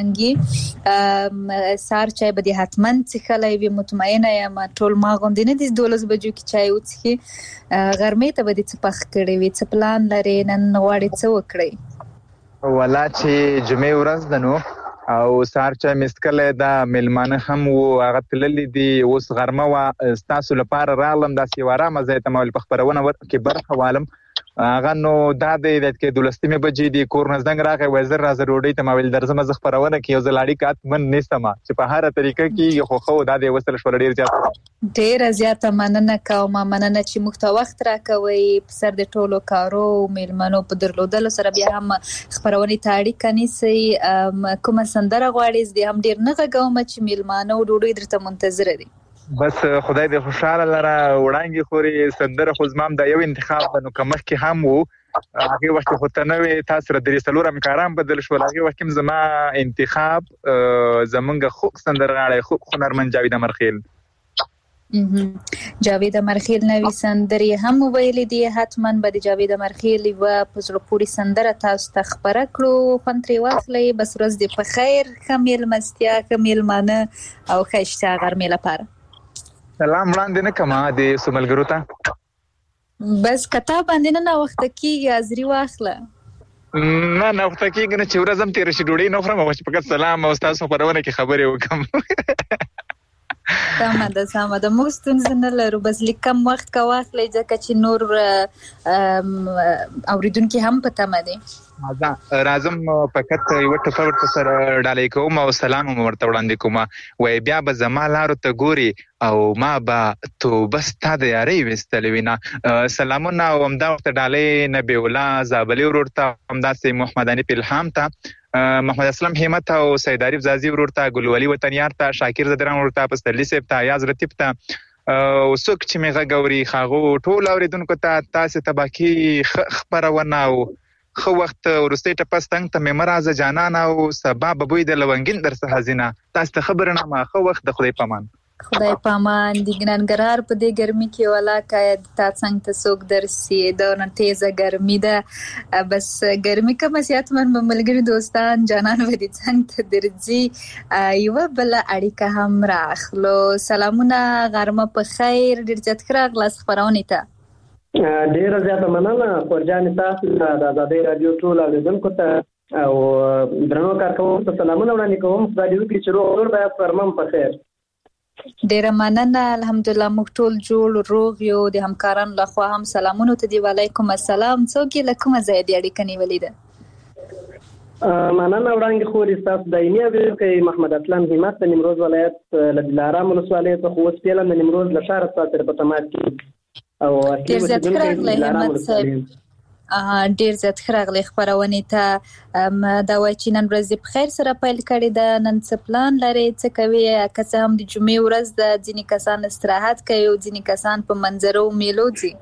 ترڅنګ سهار چای به دې حتما څښلی وي. مطمئنه یم ټول ما غوندې نه دي دولس بجو کې چای وڅښي. غرمې ته به دې څه پخ کړی وي؟ څه پلان لرې؟ نن غواړې څه وکړئ؟ والا چې جمعې ورځ ده نو او سهار چای مې څښلی ده. میلمانه هم وو هغه تللي دي. اوس غرمه وه ستاسو لپاره راغلم داسې یو ارامه ځای ته ما ویل په خپرونه کې برخه والم. هغه نو دا دی چې دولسمې بجې دي کور نه زنګ راغی وایي زر راځه ډوډۍ ته. ما ویل درځم زه خپرونه کې یو ځل اړیکه حتمن نیسمه چې په هره طریقه کېږي خو ښه و دا دی وصل شوله ډېر زیات. ډېره زیاته مننه کومه. مننه چې موږ ته وخت راکوئ په سر د ټولو کارو میلمنو په درلودلو سره بیا هم خپرونې ته اړیکه نیسئ. کومه سندره غواړئ؟ زه دې هم ډېر نه غږوم چې میلمانه او ډوډۍ درته منتظره دي. بس خدای دې خوشاله لره. وړانګې خورې سندره خو زما هم دا یو انتخاب ده نو که مخکې هم و هغې وخت کې خو ته نه وې تا سره درې څلور همکاران بدل شول. هغې وخت کې هم زما انتخاب زمونږ خوږ سندرغاړی خوږ هنرمند جاوید امرخیل جاوید امرخیل نوې سندرې هم ویلې دي. حتما به د جاوید امرخیل یوه په زړه پورې سندره تاسو ته خپره کړو. خوند ترې واخلئ. بس ورځ دې په خیر. ښه میلمستیا ښه میلمانه او ښه اشتها غرمې لپاره. سلام وړاندې نه کومه د څو ملګرو ته. بس کتاب باندې نه ناوخته کېږي حاضري واخله. نه ناوخته کېږي نه چې ورځ هم تېره شي ډوډۍ نه خورم چې فقط سلام او ستاسو خپرونه کې خبرې وکړم. سمه ده سمه ده. موږ ستونزه نه لرو. بس لږ کم وخت که واخلئ ځکه چې نور اورېدونکي هم په تمه دي. راځم فقط یوه ټپه ورته سره ډالۍ کوم او سلام هم ورته وړاندې کوم. وایي بیا به زما لارو ته ګوري او ما به توبه ستا د یارۍ ویستلې وي نه. سلامونه او همدا ورته ډالۍ نبی الله زابلي ورور ته همداسې محمد حنیف الهام ته محمد اسلم همت او سید عارف زازي ورور ته ګلولي وطنیار ته شاکر زدران ورور ته پسرلي صاحب ته ایاز رتیب ته او څوک چې مې غږ اوري هغو ټول اورېدونکو ته تاسې ته باقي خپرونه او خو وخت ورسته ټپه ستنګ ته مې مرازه جانان او سبا به بوی د لونګین در څخه حزینه. تاسو ته خبر نه ما خو وخت د خدای پامان. خدای پامان. د ننګرهار په دې ګرمي کې ولاکه تا څنګه ته څوک درسي د نن تیزه ګرمي ده. بس ګرمي کومه سیات من ملګری دوستان جانان و دي څنګه ته درځي. یو بل اړیکه هم راخلو. سلامونه غرمه په خیر. ډېر زیات ښه راغلاست خپرونې ته. ډېره زیاته مننه خورجانې تاسو ته د ازادۍ راډیو ټول اورېدونکو ته او درنو کارکوونکو ته سلامونه وړاندې کوم. خدای دې وکړي چې روغ جوړ به یاست. غرمه په خیر. ډیره مننه. الحمدلله موږ ټول جوړ روغ یو. د همکارانو لخوا هم سلامونه ته دی. وعلیکم السلام. څوک له کومه ځای دی اړیکه نیولې ده؟ مننه وړاندې خو ستاسو دایمي اوریدونکی محمد اسلام همت د نیمروز ولایت له دلارام ولسوالۍ څخه اوس پیلم د نیمروز له ښاره ستاسو په تماس کې او ډېر زیات ښه راغلی همت صاحب. ډیر زیات خراغلی خبرونه ته دا وای چې نن ورځ په خیر سره پیل کړی ده. نن څه پلان لري، څه کوي؟ که څه هم د جمعې ورځ ده، ځینې کسان استراحت کوي او ځینې کسان په منظرو میلو ځي.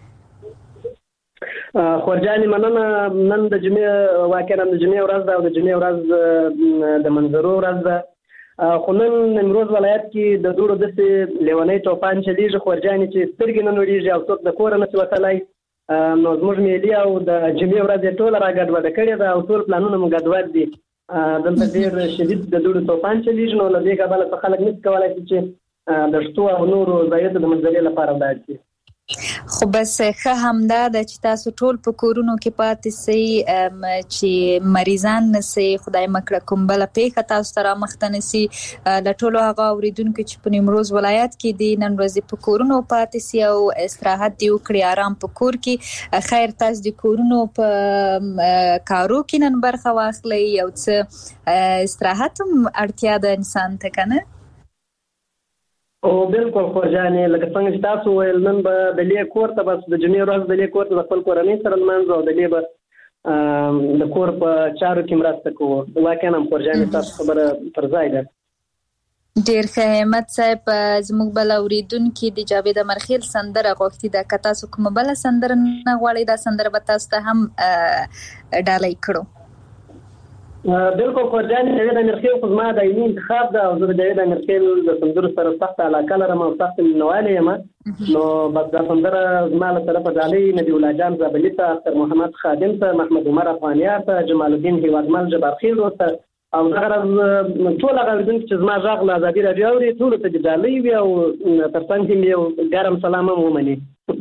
خورجانې مننه. نن د جمعې واقعا د جمعې ورځ ده او د جمعې ورځ د منظرو ورځ ده. خو نن نیمروز ولایت کې د دوړو داسې لیونی توپان چلیږي خورجانې چې سترګې نه نوړېږي او څوک د کوره نشي وتلی. نو زموږ ملي او د جمعې ورځ یې ټوله را ګډوډه کړې ده او ټول پلانونه مو ګډوډ دي. دلته ډېر شدید د دوړو طوفان چلیږي. نو له دې کبله څه خلک نشي کولی چې د شتو او نورو ځایونو د منظرې لپاره ولاړ شي. خو بس ښه همدا ده چې تاسو ټول په کورونو کې پاتې سئ، چې مریضان نسئ، خدای مکړه کوم بله پیښه تاسو ته رامخته نسي. له ټولو هغه اورېدونکو چې په نیمروز ولایت کې دي نن ورځې په کورونو پاتې سي او استراحت دې وکړي، آرام په کور کې. خیر تاسو د کورونو په کارو کې نن برخه واخلئ، یو څه استراحت هم اړتیا ده انسان ته، که نه؟ او بالکل خورجانې، لکه څنګه چې تاسو ویل نن به د لې کور ته بس د جمعې ورځ د لې کور ته د خپل کورنۍ سره لمانځو او د لې به د کور په چارو کې مرسته کوو. واقعا هم خورجانې تاسو خبره پر ځای ده. ډېر ښه همت صاحب. زموږ بل اورېدونکي د جاوید امرخیل سندره غوښتې ده. که تاسو کومه بله سندره نه غواړئ دا سندره به تاسو ته هم ډالۍ کړو. بالکل خورجانې، جاوید امرخیل خو زما دایمي انتخاب ده او زه د جاوید امرخیل د سندرو سره سخته علاقه لرم او سخته مینهوالی یم. نو بس دا سندره زما له طرفه ډالۍ نبي الله جان زابلي ته، اختر محمد خادم ته، محمد عمر افغانیار ته، جمال الدین هیوادمل جبارخیل ته او دغه ورځ ټول هغه اورېدونکي چې زما غږ له ازادي راډیو اوري ټولو ته دې ډالۍ وي او تر څنګ کې یو ګرم سلام هم ومني.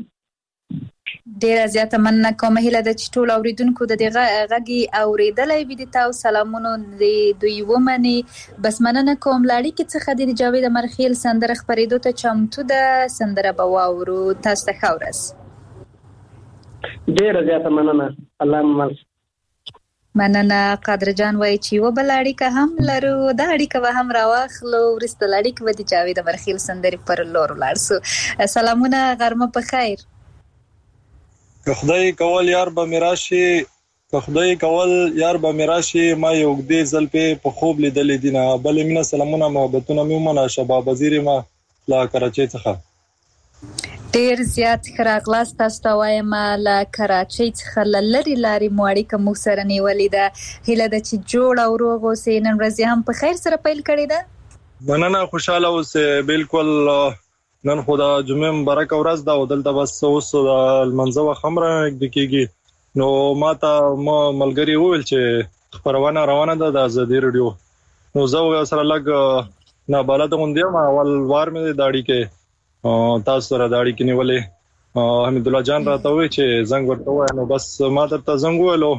ډیره زیاته مننه کوم. هیله ده چې ټول اوریدونکو د دې غږی اوریدلی وي د تاسو سلامونو د دوی ومني. بس مننه کوم. لاړې کې څخه د جاوید امرخیل سندره خپرېدو ته چمتو ده. سندره به واورو. تاسو ته ښه ورځ. ډیره زیاته مننه. الله مل مننه. قادر جان وایي چې یوه بله اړیکه هم لرو. دا اړیکه به هم راواخلو. وروسته له اړیکې به د جاوید امرخیل سندرې پر لور ولاړ سو. سلامونه، غرمه په خیر. که خدای کول یار به میراشي، که خدای کول یار به میراشي، ما یو دې ځل په خوب لیدلې دي نه. بل مینه سلامونه محبتونه مې ومنه. شباب وزیر ما له کراچۍ څخه. ډیر زیات ښه راغلاست. تاسو ته وایم له کراچۍ څخه له لرې لارې مو اړیکه موږ سره نیولې ده. هیله ده چې جوړ او روغ اوسئ. نن ورځ هم په خیر سره پیل کړې ده. مننه، خوشاله اوسئ. بالکل نن خو د جمعې مبارک ورځ ده او دلته بس اوس د لمانځه وخت هم رانږدې کېږي. نو ما ته ملګري وویل چې خپرونه روانه ده د ازادي راډیو. نو زه سره لږ نابلده غوندې یم. اول وار مې د اړیکې تاسو سره د اړیکې نیولې. حمید الله جان راته وویل چې زنګ ورته ووایه. نو بس ما درته زنګ وویلو.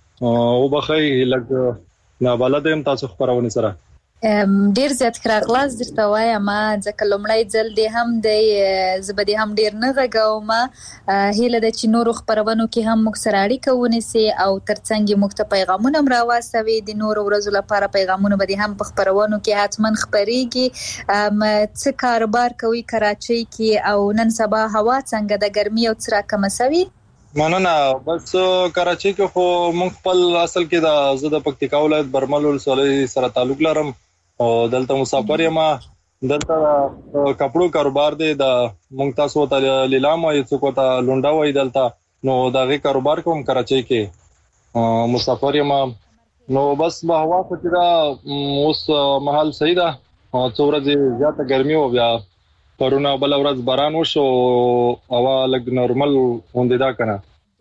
وبخئ لږ نابلده یم تاسو خپرونې سره. ډیر زیات راغلاست درته وایم ځکه لومړی ځل دی هم دی. زه به دې هم ډیر نه غږوم. هیله ده چې نورو خپرونو کې هم موږ سره اړیکه ونیسي او ترڅنګ یې موږ ته پیغامونه هم راواستوي. د نورو ورځو لپاره پیغامونه به دې هم په خپرونو کې حتما خپریږي. څه کاروبار کوي کراچۍ کې او نن سبا هوا څنګه ده؟ ګرمي او څه راکمه سوي؟ مننه. بس کراچۍ کې خو موږ خپل اصل کې د زه د پکتیکا ولایت برمل ولسوالۍ سره تعلق لرم او دلته مسافر یم. دلته کپړو کاروبار دی. د مونږ تاسو ته لیلام وایي، څوک ته لونډا وایي دلته. نو دغه کاروبار کوم کراچۍ کې مسافر یم. نو بس به هوا خو چې دا اوس محل صحیح ده. څو ورځې زیاته ګرمي و، بیا پرونه بله ورځ باران وشو، هوا لږ نورمل غوندې ده که نه.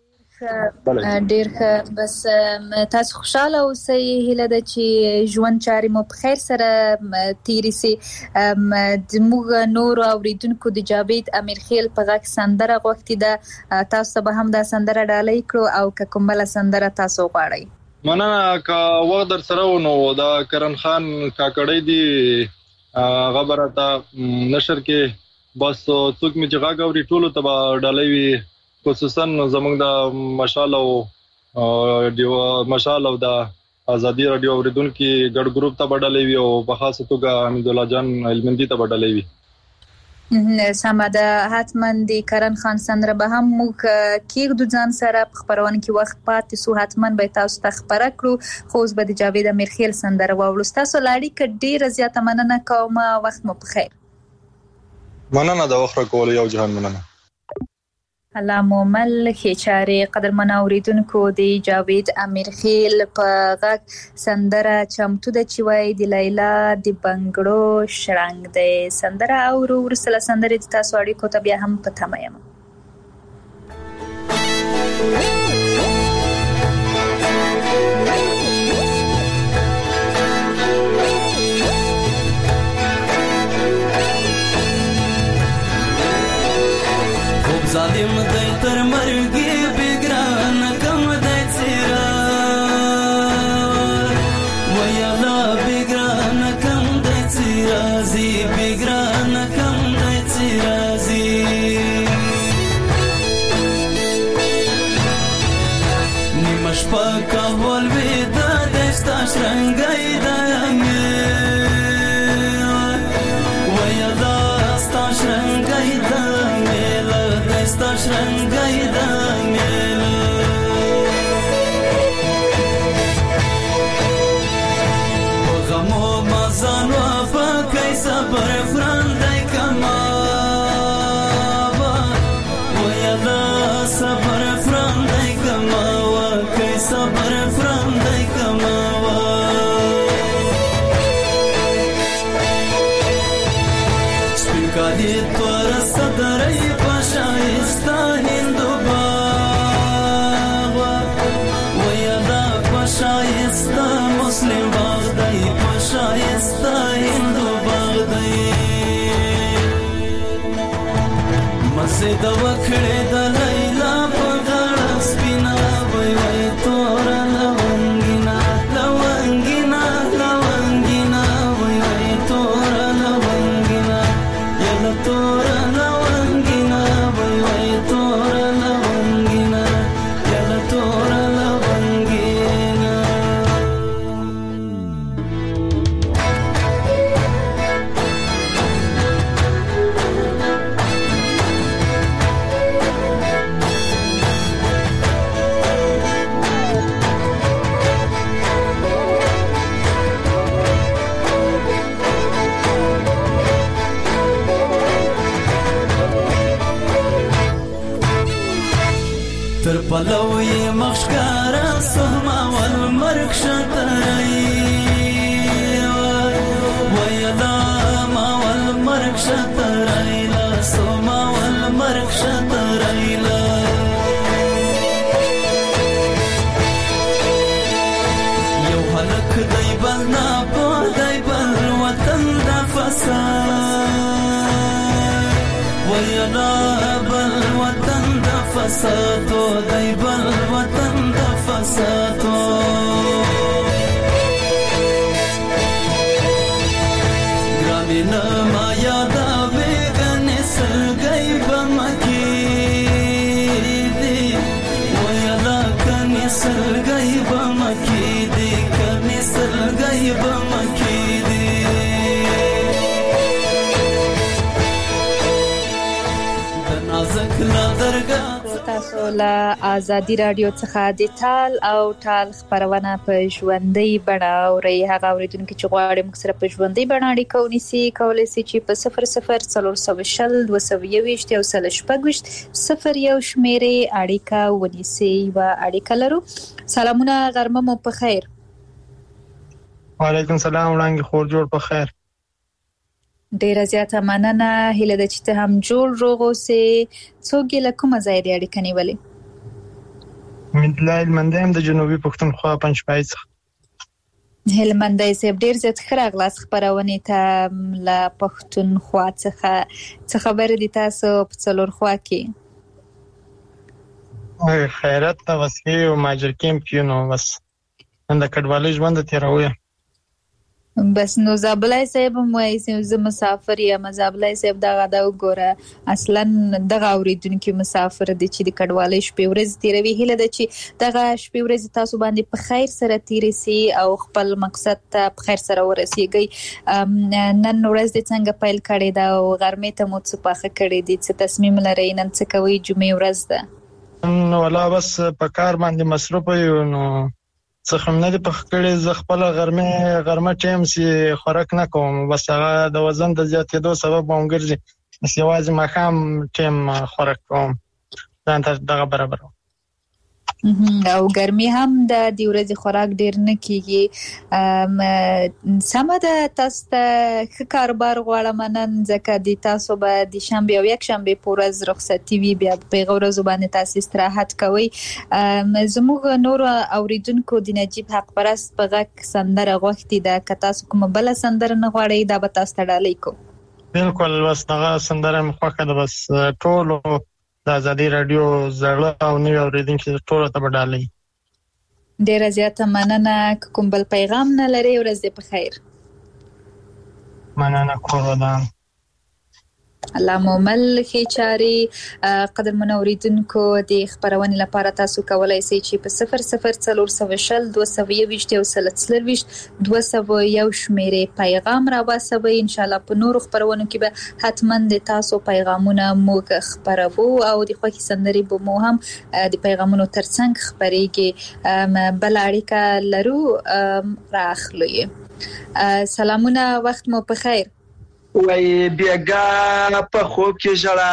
ډیر ښه. بس تاسو خوشاله اوسئ. هیله ده چې ژوند چارې مو په خیر سره تیرې سي. زموږ نورو اورېدونکو د جاوید امرخیل په غږ سندره غوښتې ده. تاسو ته به هم دا سندره ډالۍ کړو او که کوم بله سندره تاسو غواړئ. مننه. که وخت در سره و نو دا کرن خان کاکړی دی هغه برته نشر کې بس څوک می چې غاګ اوري ټولو ته ډالۍ وي خصوصا زموږ د مشال او دیو مشال او د ازادي رادیو اوریدونکو ګډ ګروپ ته ډالۍ وي او په خاصه توګه حمید الله جان علمندی ته ډالۍ وي. سماده حتما د کرن خان سندره به هم موږ کېږدو ځان سره په خبرونه کې وخت پاتې سو حتما به تاسو ته خبره کړو خو اوس به د جاوید امیرخیل سندره واورو. تاسو لاړی ک ډیره زیاته مننه کوم وخت مو په خیر. مننه د وخت کول یو جهان مننه. الله مومل خېچاري قدرمن اوریدونکو د جاوید امیرخیل په غږ سندره چمتو د چوي د لیلا د بنگړو شرنګ د سندره او ورسله سندره د تاسو اړیکو ته بیا هم په تمه یم. ظالم دی تر مرګي بګران کم دی چیرې ویلا بګران کم دی چیرې زی بګران کم دی چیرې زی نیمش پکا ول وې د دستا شرنګای دانګې ویلا ستا شرنګای دانګې sta shrangai da mela o gamo mazano pa kai sabar frandai kama wa ya da sabar frandai kama wa kai sabar frandai kama wa spikadi tor sadrai شایسته هندو باغ ویا دا شایسته مسلم باغ دی شایسته هندو باغ دی مسجد وکړه د لیلا په غاړه سپینا وای وای تور لونګینا لونګینا لونګینا وای وای تور لونګینا یلا تور تر پلوی مخشکارا سهما والمرک شترئی ویلا ما والمرک شترئی لا سهما والمرک شترئی لا یو حلق دی بلنا پا دی بل وطن دا فساد ویلا بل وطن دا فسادو دی بل وطن دا فسادو گرامی نما یادا بیگن سلگئی بمکی دی ویلا کنی سلگئی بمکی دی کنی سلگئی بمکی دی دنازک لا درگاه تاسو له ازادي رادیو څخه د تال او ټال خبرونه په ژوندۍ بڼه اوري. هغه اوریدونکو چې غواړي موږ سره په ژوندۍ بڼه اړیکه ونیسي کولای شي چې په صفر صفر څلور سوه شل دوه سوه یوویشت یو سل شپږویشت صفر یو شمیرې اړیکه ونیسي و اړیکه لرو. سلامونه غرمه مو په خیر. وعلیکم سلام وړاندې خور جوړ په خیر. ډیره زیاته مننه هیله ده چې ته هم جوړ روغ اوسې. څوک یې له کومه ځایه دې اړیکه نیولې؟ مدلای هلمندی هم د جنوبي پښتونخوا پنجپای څخه. هلمندی صاحب ډیر زیات ښه راغلاست خپرونې ته له پښتونخوا څخه. څه خبرې دي تاسو په څلورخوا کې؟ خیرات ته وسې او ماجر کیمپ کې نو بس نن د کډوالۍ ژوند تېروي. بس نو زابلای صاحب موای چې مسافر یم زابلای صاحب دغه دا وګوره اصلا دغه اوریدونکو مسافر دي چې د کډوالۍ شپې ورځ تیروي هله د چې دغه شپې ورځ تاسو باندې په خیر سره تیرې سي او خپل مقصد ته په خیر سره ورسیږي. نن ورځ د څنګه پیل کړی دا او غرمې ته مو څه پاخه کړی دي څه تصمیم لرئ نن څه کوي جمعې ورځ ده؟ نو ولا بس په کار باندې مصروف یو نو څه هم نه دي په کړي ز خپل غرمه غرمه ټیم سي خوراک نه کوم بس هغه د وزن د زیاتېدو سبب هم ګرځي بس یوازې مخام ټیم خوراک کوم ځان ته دغه برابر او ګرمي هم د دې ورځې خوراک ډیر نه کیږي. سمه ده تاسو ته کاروبار غواړم نن ځکه د تاسو به د شنبه او یک شنبه په ورځ رخصتي وي بیا په ورځ باندې تاسو استراحت کوئ. زموږ نور اوریدونکو د نجیب حق پرست په غږ سندره غوښتي ده که تاسو کومه بل سندره نه غواړئ دا به تاسو ته ډالۍ کو. بالکل بس دغه سندره مخکې ده بس ټولو د ازادي رادیو زړه او نوی اوریدونکو ټولو ته بدالي. ډیره زیاته مننه کوم بل پیغام نه لري ورځ دې په خیر. مننه کوم الله مومل خېچاري قدرمن اوریدونکو د خبرونې لپاره تاسو کولای شئ چې په صفر صفر څلور سوه شل دوه سوه یوویشت یو سل څلرویشت دوه سوه یو شمیرې پیغام را واسوئ. ان شاء الله په نورو خبرونو کې به حتما د تاسو پیغامونه موږ خبرو او د خوښي سندري به مو هم د پیغامونو ترڅنګ خبرېږي. بل اړیکه لرو راخلو. سلامونه وخت مو په خیر. وای بیګا په خوب کې ژړا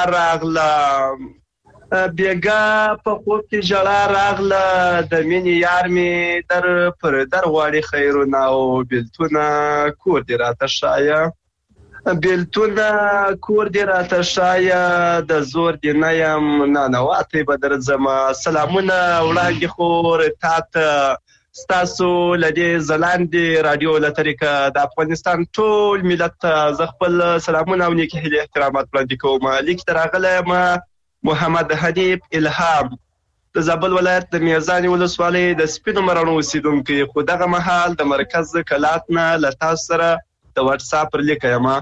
راغله بیګا په خوب کې ژړا راغله د مینې یار مې در پر در غواړي خیرونه او بیلتونه کور دې راته شایه بیلتونه کور دې راته شایه د زور دې نه یم نانواتې به درځم. سلامونه وړاندې خور تا ته ستاسو لدی زلاندې رادیو له طریقه د افغانستان ټول ملت ته زه خپل سلامونه او نیک هیلې احترامات وړاندې کوم. لیک ته راغلی یم محمد حنیف الهام د زابل ولایت د میزانې ولسوالۍ د سپینو مراڼو اوسیدونکی خو دغه مهال د مرکز کلات نه له تاسو سره د واتس اپ پر لیک یم.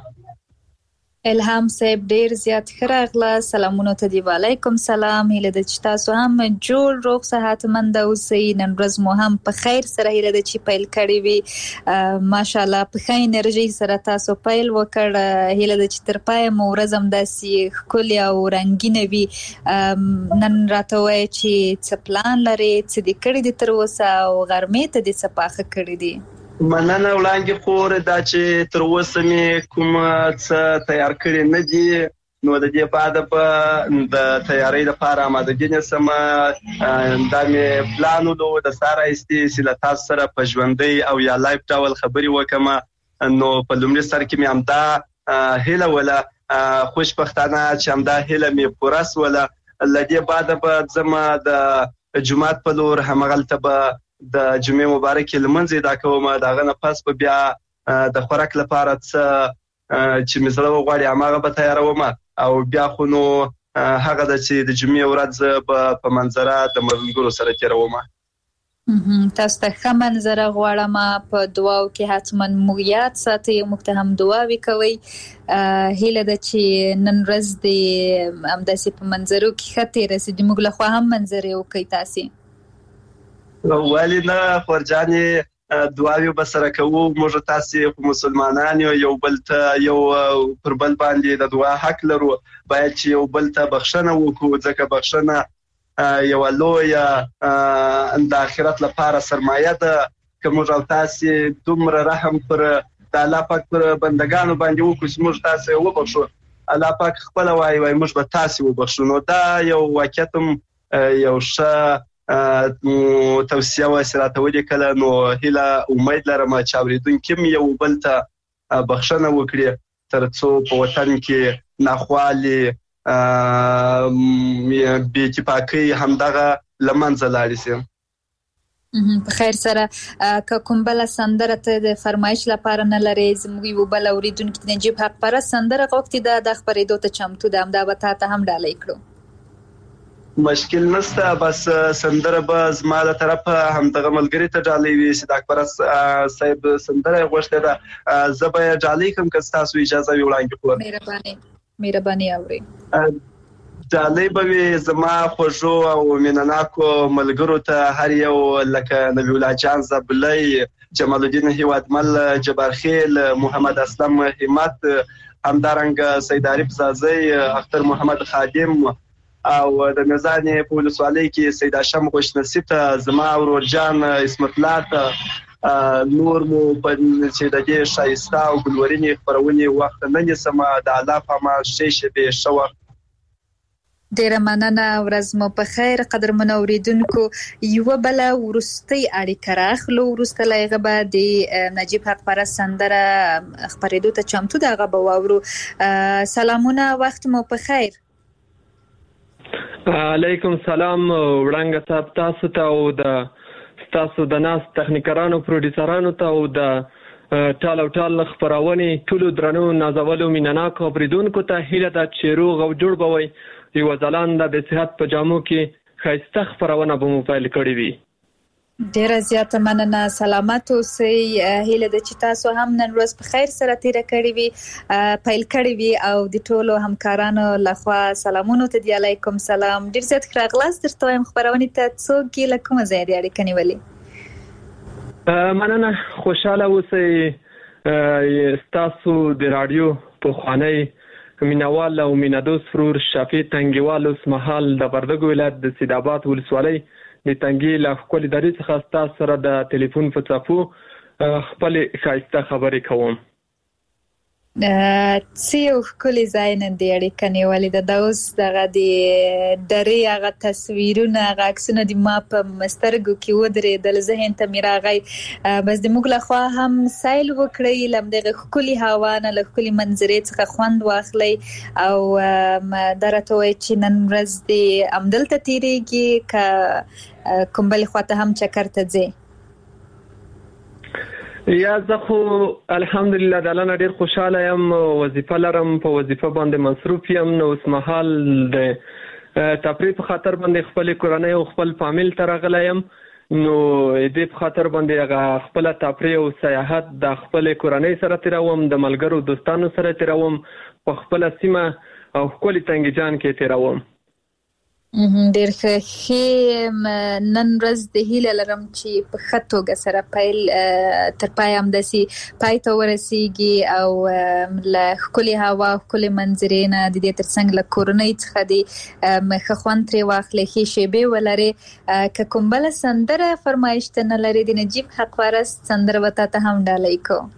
الهام صاحب ډیر زیات ښه راغله سلامونه ته دی وعلیکم سلام هیله ده چې تاسو هم جوړ روغ صحتمند اوسئ. نن ورځ مو هم په خیر سره هیله ده چې پیل کړی وي ماشاءالله په ښه انرژي سره تاسو پیل وکړ هیله ده چې تر پایه مو ورځ هم داسې ښکلې او رنګینه وي. نن راته وایئ چې څه پلان لرئ څه دې کړي دي تر اوسه او غرمې ته دې څه پاخه کړي دي؟ مننه وړاندې خور دا چې تر اوسه مې کوم څه تیار کړي نه دي نو د دې بعد په د تیاری لپاره آمادګي نیسم. دا مې پلان ولو د ساره استې له تاسو سره په ژوندۍ او یا لایف ډول خبري وکم نو په لومړي سر کې مې همدا هیله ولا خوشبختانه چې همدا هیله مې پوره سوله. لدې بعد به زما د جمعات په لور همغلته به د جمعې مبارکې لمنځه دا کوم داغه نه پس په بیا د خوراک لپاره څه چې مثلا وغواړي هغه به تیاروم او بیا خو نو هغه د چې د جمعې ورځ په منظره د ملګرو سره تیروم. تاسو ته ښه منظره غواړم په دعاو کې حتما موږ یاد ساتئ موږ ته هم دعاوې کوئ. هیله ده چې نن ورځ د همداسې په منظرو کې ښه تېره سي د موږ لخوا هم منظرې وکئ تاسې. ولی نه خورجانې دعاوې به سره کوو موږ تاسې مسلمانان یو بل ته یو پر بل باندې د دعا حق لرو باید چې یو بل ته بخښنه وکړو ځکه بخښنه یوه لویه د آخرت لپاره سرمایه ده که موږ او تاسې دومره رحم پر د الله پاک پر بندګانو باندې وکړو چې موږ تاسې وبخښو الله پاک خپله وایي وایي موږ به تاسې وبخښو. نو دا یو واقعیت هم یو ښه توصیه واسه راته ولیکله نو هیله امید لرم چې اورېدونکي هم یو بل ته بخښنه وکړي تر څو په وطن کې ناخوالې بې اتفاقۍ همدغه له منځه لاړې شي. په خیر سره که کوم بله سندره ته د فرمایش لپاره نه لرې زموږ یو بل اورېدونکي نجیب حق پرست سندره غوښتې ده دا خپرېدو ته چمتو ده همدا به تا ته هم ډالۍ کړو. مشکل نشته. بس سندره به زما له طرفه همدغه ملګري ته ډالۍ وي چې د اکبر صاحب سندره غوښتې ده، زه به یې ډالۍ کړم که ستاسو اجازه وي وړاندې کړم. مهرباني مهرباني اورئ. ډالۍ به وي زما خوږو او مینناکو ملګرو ته، هر یو لکه نبی الله جان زابلی، جمال الدین هیوادمل، جبار خیل، محمد اسلم همت، همدارنګه سید عارف زازی، اختر محمد خادم او د میزانې په ولسوالۍ کې سید هاشم خوشنصیب ته، زما ورور جان اسمت الله ته، نور مو په چې د دې ښایسته او ګلورینې خپرونې وخت نه نیسم. د الله په امان ښې شپې ښه وخت. ډیره مننه، ورځ مو په خیر. قدرمنو اوریدونکو، یو بل ورستي اړیکه راخلو، ورسته لایغه به د نجیب حق پرست سندره خبرېدو ته چمتو ده، هغه به واورو. سلامونه، وخت مو په خیر. علیکم سلام وړانګه صاحب، تاسو ته او د تاسو د ناس تخنیکرانو پروډوسرانو ته او د ټال او ټال خبرونه ټولو درنو نازولو مینناکو اوریدونکو ته هیله ده چې روغ او جوړ بوي. یو ځلانده د صحت په جامو کې خایسته خبرونه به مو پیل کړی وي. ډیره زیاته مننه، سلامت اوسئ. هیله ده چې تاسو هم نن ورځ په خیر سره تیر کړی وي، پیل کړی وي، او د ټولو همکارانو لخوا سلامونه ته دی. علیکم سلام. ډیر زیات راغلاست. درته وایم خبرونه ته څوک له کومه ځای دی اړیکه نیولې؟ مننه، خوشاله اوسئ. تاسو د رادیو په خوانی مینوال او مینادوس فرور شفیع تنګیوال اوس مهال د وردګو ولایت د سیدآباد ولسوالۍ د تنګي له خپل ادارې څخه تاسو سره د ټلیفون په څاپو خپل ښایسته خبرې کوم. څیو کلی ځای نن دی اړیکه نیولې ده. اوس دغه د درې هغه تصویرونه، هغه عکسونه د ما په مسترګو کې ودرېدل، ذهن ته مې راغی. بس د موږ لخوا هم سیل وکړئ، له همدغه ښکلي هوا نه، له ښکلي منظرې څخه خوند واخلئ، او دا راته وایي چې نن ورځ دې همدلته تېرېږي که کوم بلې خواته هم چکر ته ځئ؟ یا زه خو الحمدلله د الله نه ډېر خوشحاله یم، وظیفه لرم، په وظیفه باندې مصروف یم. نو اوس مهال د تفریح په خاطر باندې خپل کورنۍ او خپل فامیل ته راغلی یم. نو دې په خاطر باندې هغه خپل تفریح او سیاحت د خپل کورنۍ سره تیروم، د ملګرو دوستانو سره تیروم، په خپل سیمه او خپل تنګي جان کې تیروم. ډیر ښه. نن ورځ د هیله لرم چې په ښه توګه سره پیل تر پای همداسې پای ته ورسیږي، او له ښکلې هوا، ښکلې منظرې نه، د دې ترڅنګ له کورنۍ څخه دې ښه خوند ترې واخلئ، ښې شیبې ولرئ. که کوم بله سندره فرمایش ته نه لرئ، د نجیب حق پرست سندره به تا ته هم ډالۍ کوم.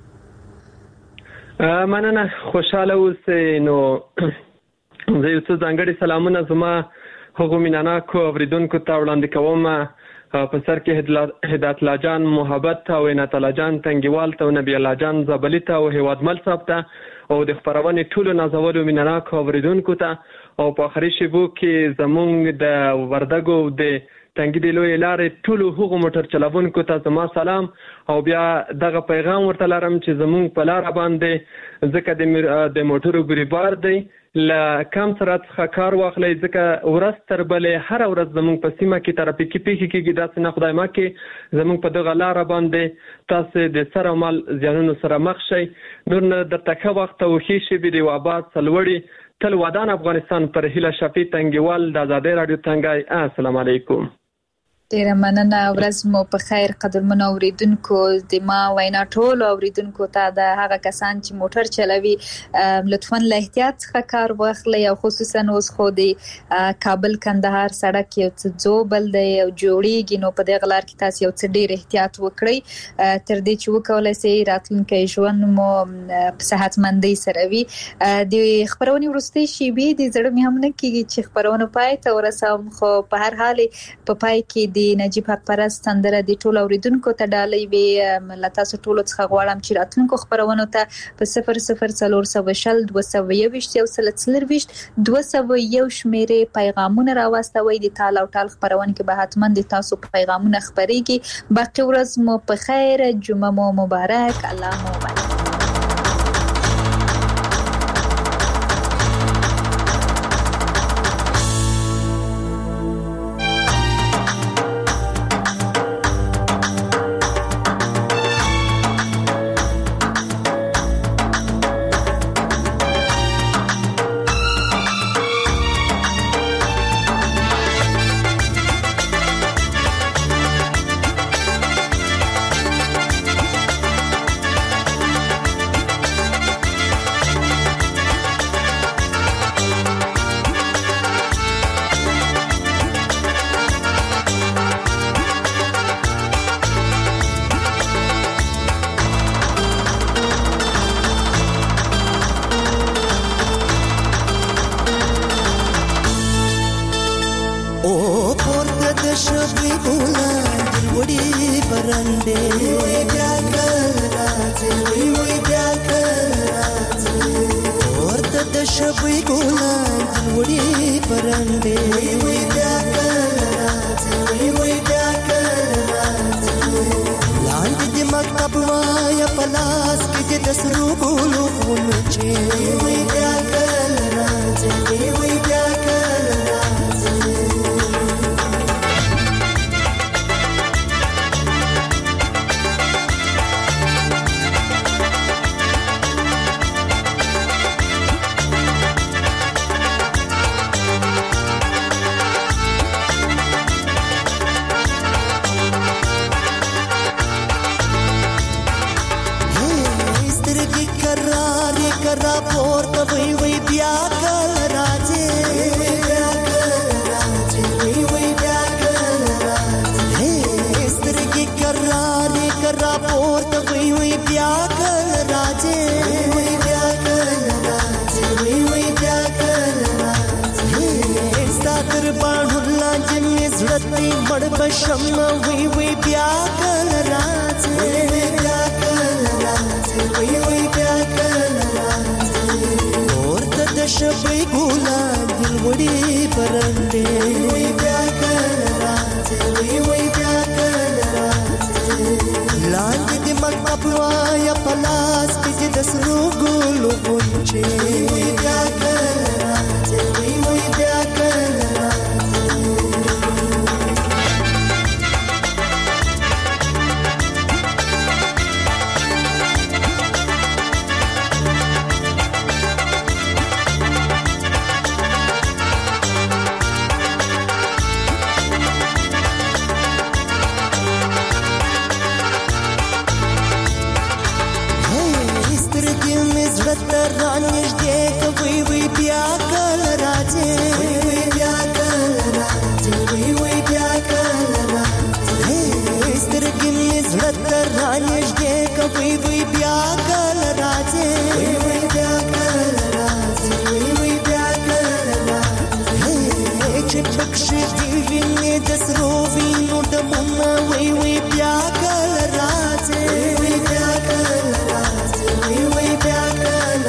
مننه، خوشحاله اوسئ. نو زه یو څه ځانګړي سلامونه زما هغو مینناکو اوریدونکو ته وړاندې کوم. په سر کې هدایت الله جان محبت او عنایت الله جان تنګیوال ته، نبی الله جان زابلی ته او هیوادمل صاحب ته، او د خبرونې ټولو نازولو مینناکو اوریدونکو ته، او په آخري شیبو کې زمونږ د وردګو د تنګي د لوی لارې ټولو هغو موټر چلوونکو ته زما سلام. او بیا دغه پیغام ورته لرم چې زمونږ په لاره باندې ځکه د موټرو ګریبار دی، له کم سرعت څخه کار واخلئ، ځکه ورځ تر بلې هره ورځ زموږ په سیمه کې ترافیکي پیښې کېږي. داسې نه خدای مکړي زموږ په دغه لاره باندې تاسو د سر او مال زیانونو سره مخ شئ. نور نه درته ښه وخت او ښې شېبې د یو آباد، سرلوړي، تل ودان افغانستان پر هیله شفیع تنګیوال د ازادۍ راډیو تنګی. السلام علیکم. ډیره مننه، ورځ مو په خیر. قدرمنو اوریدونکو، د ما وینا ټولو اوریدونکو ته د هغه کسان چې موټر چلوي لطفاً له احتیاط څخه کار واخلئ، او خصوصا اوس خو د کابل کندهار سړک یو څه ځوبل دی او جوړیږي، نو په دغه لار کې تاسو یو څه ډیر احتیاط وکړئ تر دې چې وکولای شئ راتلونکی ژوند مو په صحتمندۍ سره وي. د خبرونې وروستۍ شیبې د زړه مې هم نه کېږي چې خبرونه پای ته ورسوم، خو په هر حال په پای کې د نجیب حق پرست سندره د ټولو اوریدونکو ته ډالۍ وي. له تاسو ټولو څخه غواړم چې راتلونکو خبرونو ته په صفر صفر څلور سوه شل دوه سوه یوویشت یو سل څلرویشت دوه سوه یو شمېرې پیغامونه راواستوئ. د ټال او ټال خبرونه کې به حتما د تاسو پیغامونه خپرېږي. باقي ورځ مو په خیر، جمعه مو مبارک، الله مو مبارک. د شبي ګولا وړي پرنده وي بیا کل راځي وي وي بیا کل راځي ورته د شبي ګولا وړي پرنده وي وي بیا کل راځي وي وي بیا کل راځي لاندې د مکتب وایا پلاس کې د سرو ګلو غونچې وي بیا کل راځي وي وي بیا کل راځي کرا پورته وی وی بیا کل راځي بیا کل راځي وی وی بیا کل راځي سترګې کرارې کرا پورته وی وی بیا کل راځي وی بیا کل راځي وی وی بیا کل راځي ستاتر باندې لاجم زړتې مړ بشم وی وی بیا کل راځي وی بیا کل راځي وی وی بیا کل د شبي ګولا دل وړي پرنده وي بیا کل راځي وي وي بیا کل راځي لاندې د مکتب وایا پلاس کې د سرو ګلو غونچې وي بیا کل راځي وي وي بیا کل راځي رانږدې کوي وي بیا کل راځي وي وي بیا کل راځي وي وي بیا کل راځي سترګې مې زړه ته رانږدې کوي وي بیا کل راځي وي وي بیا کل راځي وي وي بیا کل راځي چې پکښې دې وینې د سرو وینو ډمونه وي وي بیا کل راځي وي بیا کل راځي وي وي بیا کل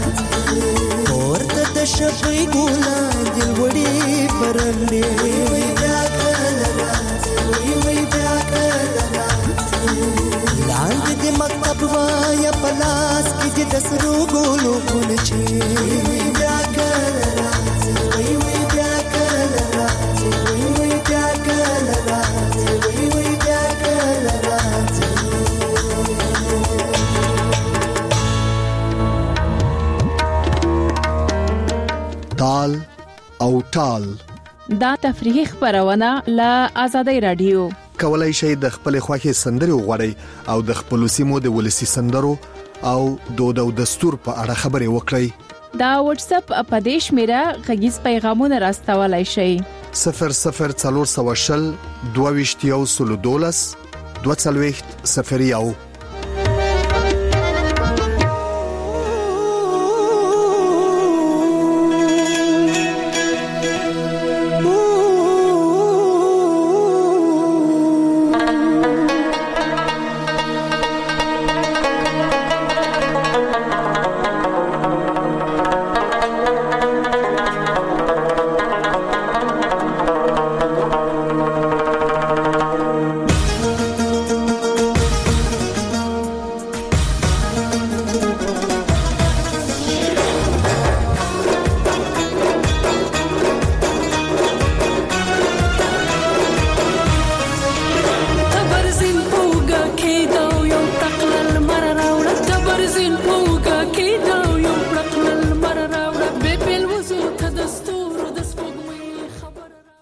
د شبي ګولا دل وړي پرنده وي وي بیا کل راځي وي وي بیا کل راځي لاندې د مکتب وایا پلاس کې د سرو ګلو غونچې وي وي بیا کل راځي وي وي بیا کل راځي وي وي بیا کل راځي وي وي بیا کل راځي تال او ټال دا تفریحي خبرونه له آزادۍ رادیو کولای شئ د خپل خوښي سندري وغوړئ او د خپل سیمو د ولسی سندرو او دود او دستور په اړه خبري وکړئ. دا واتس اپ اپدیش میرا غږیز پیغامونه راستولای شئ صفر صفر څلور سوه شل دوه ویشت یو سل دولس دوه څلوېښت صفر یو. Ooh.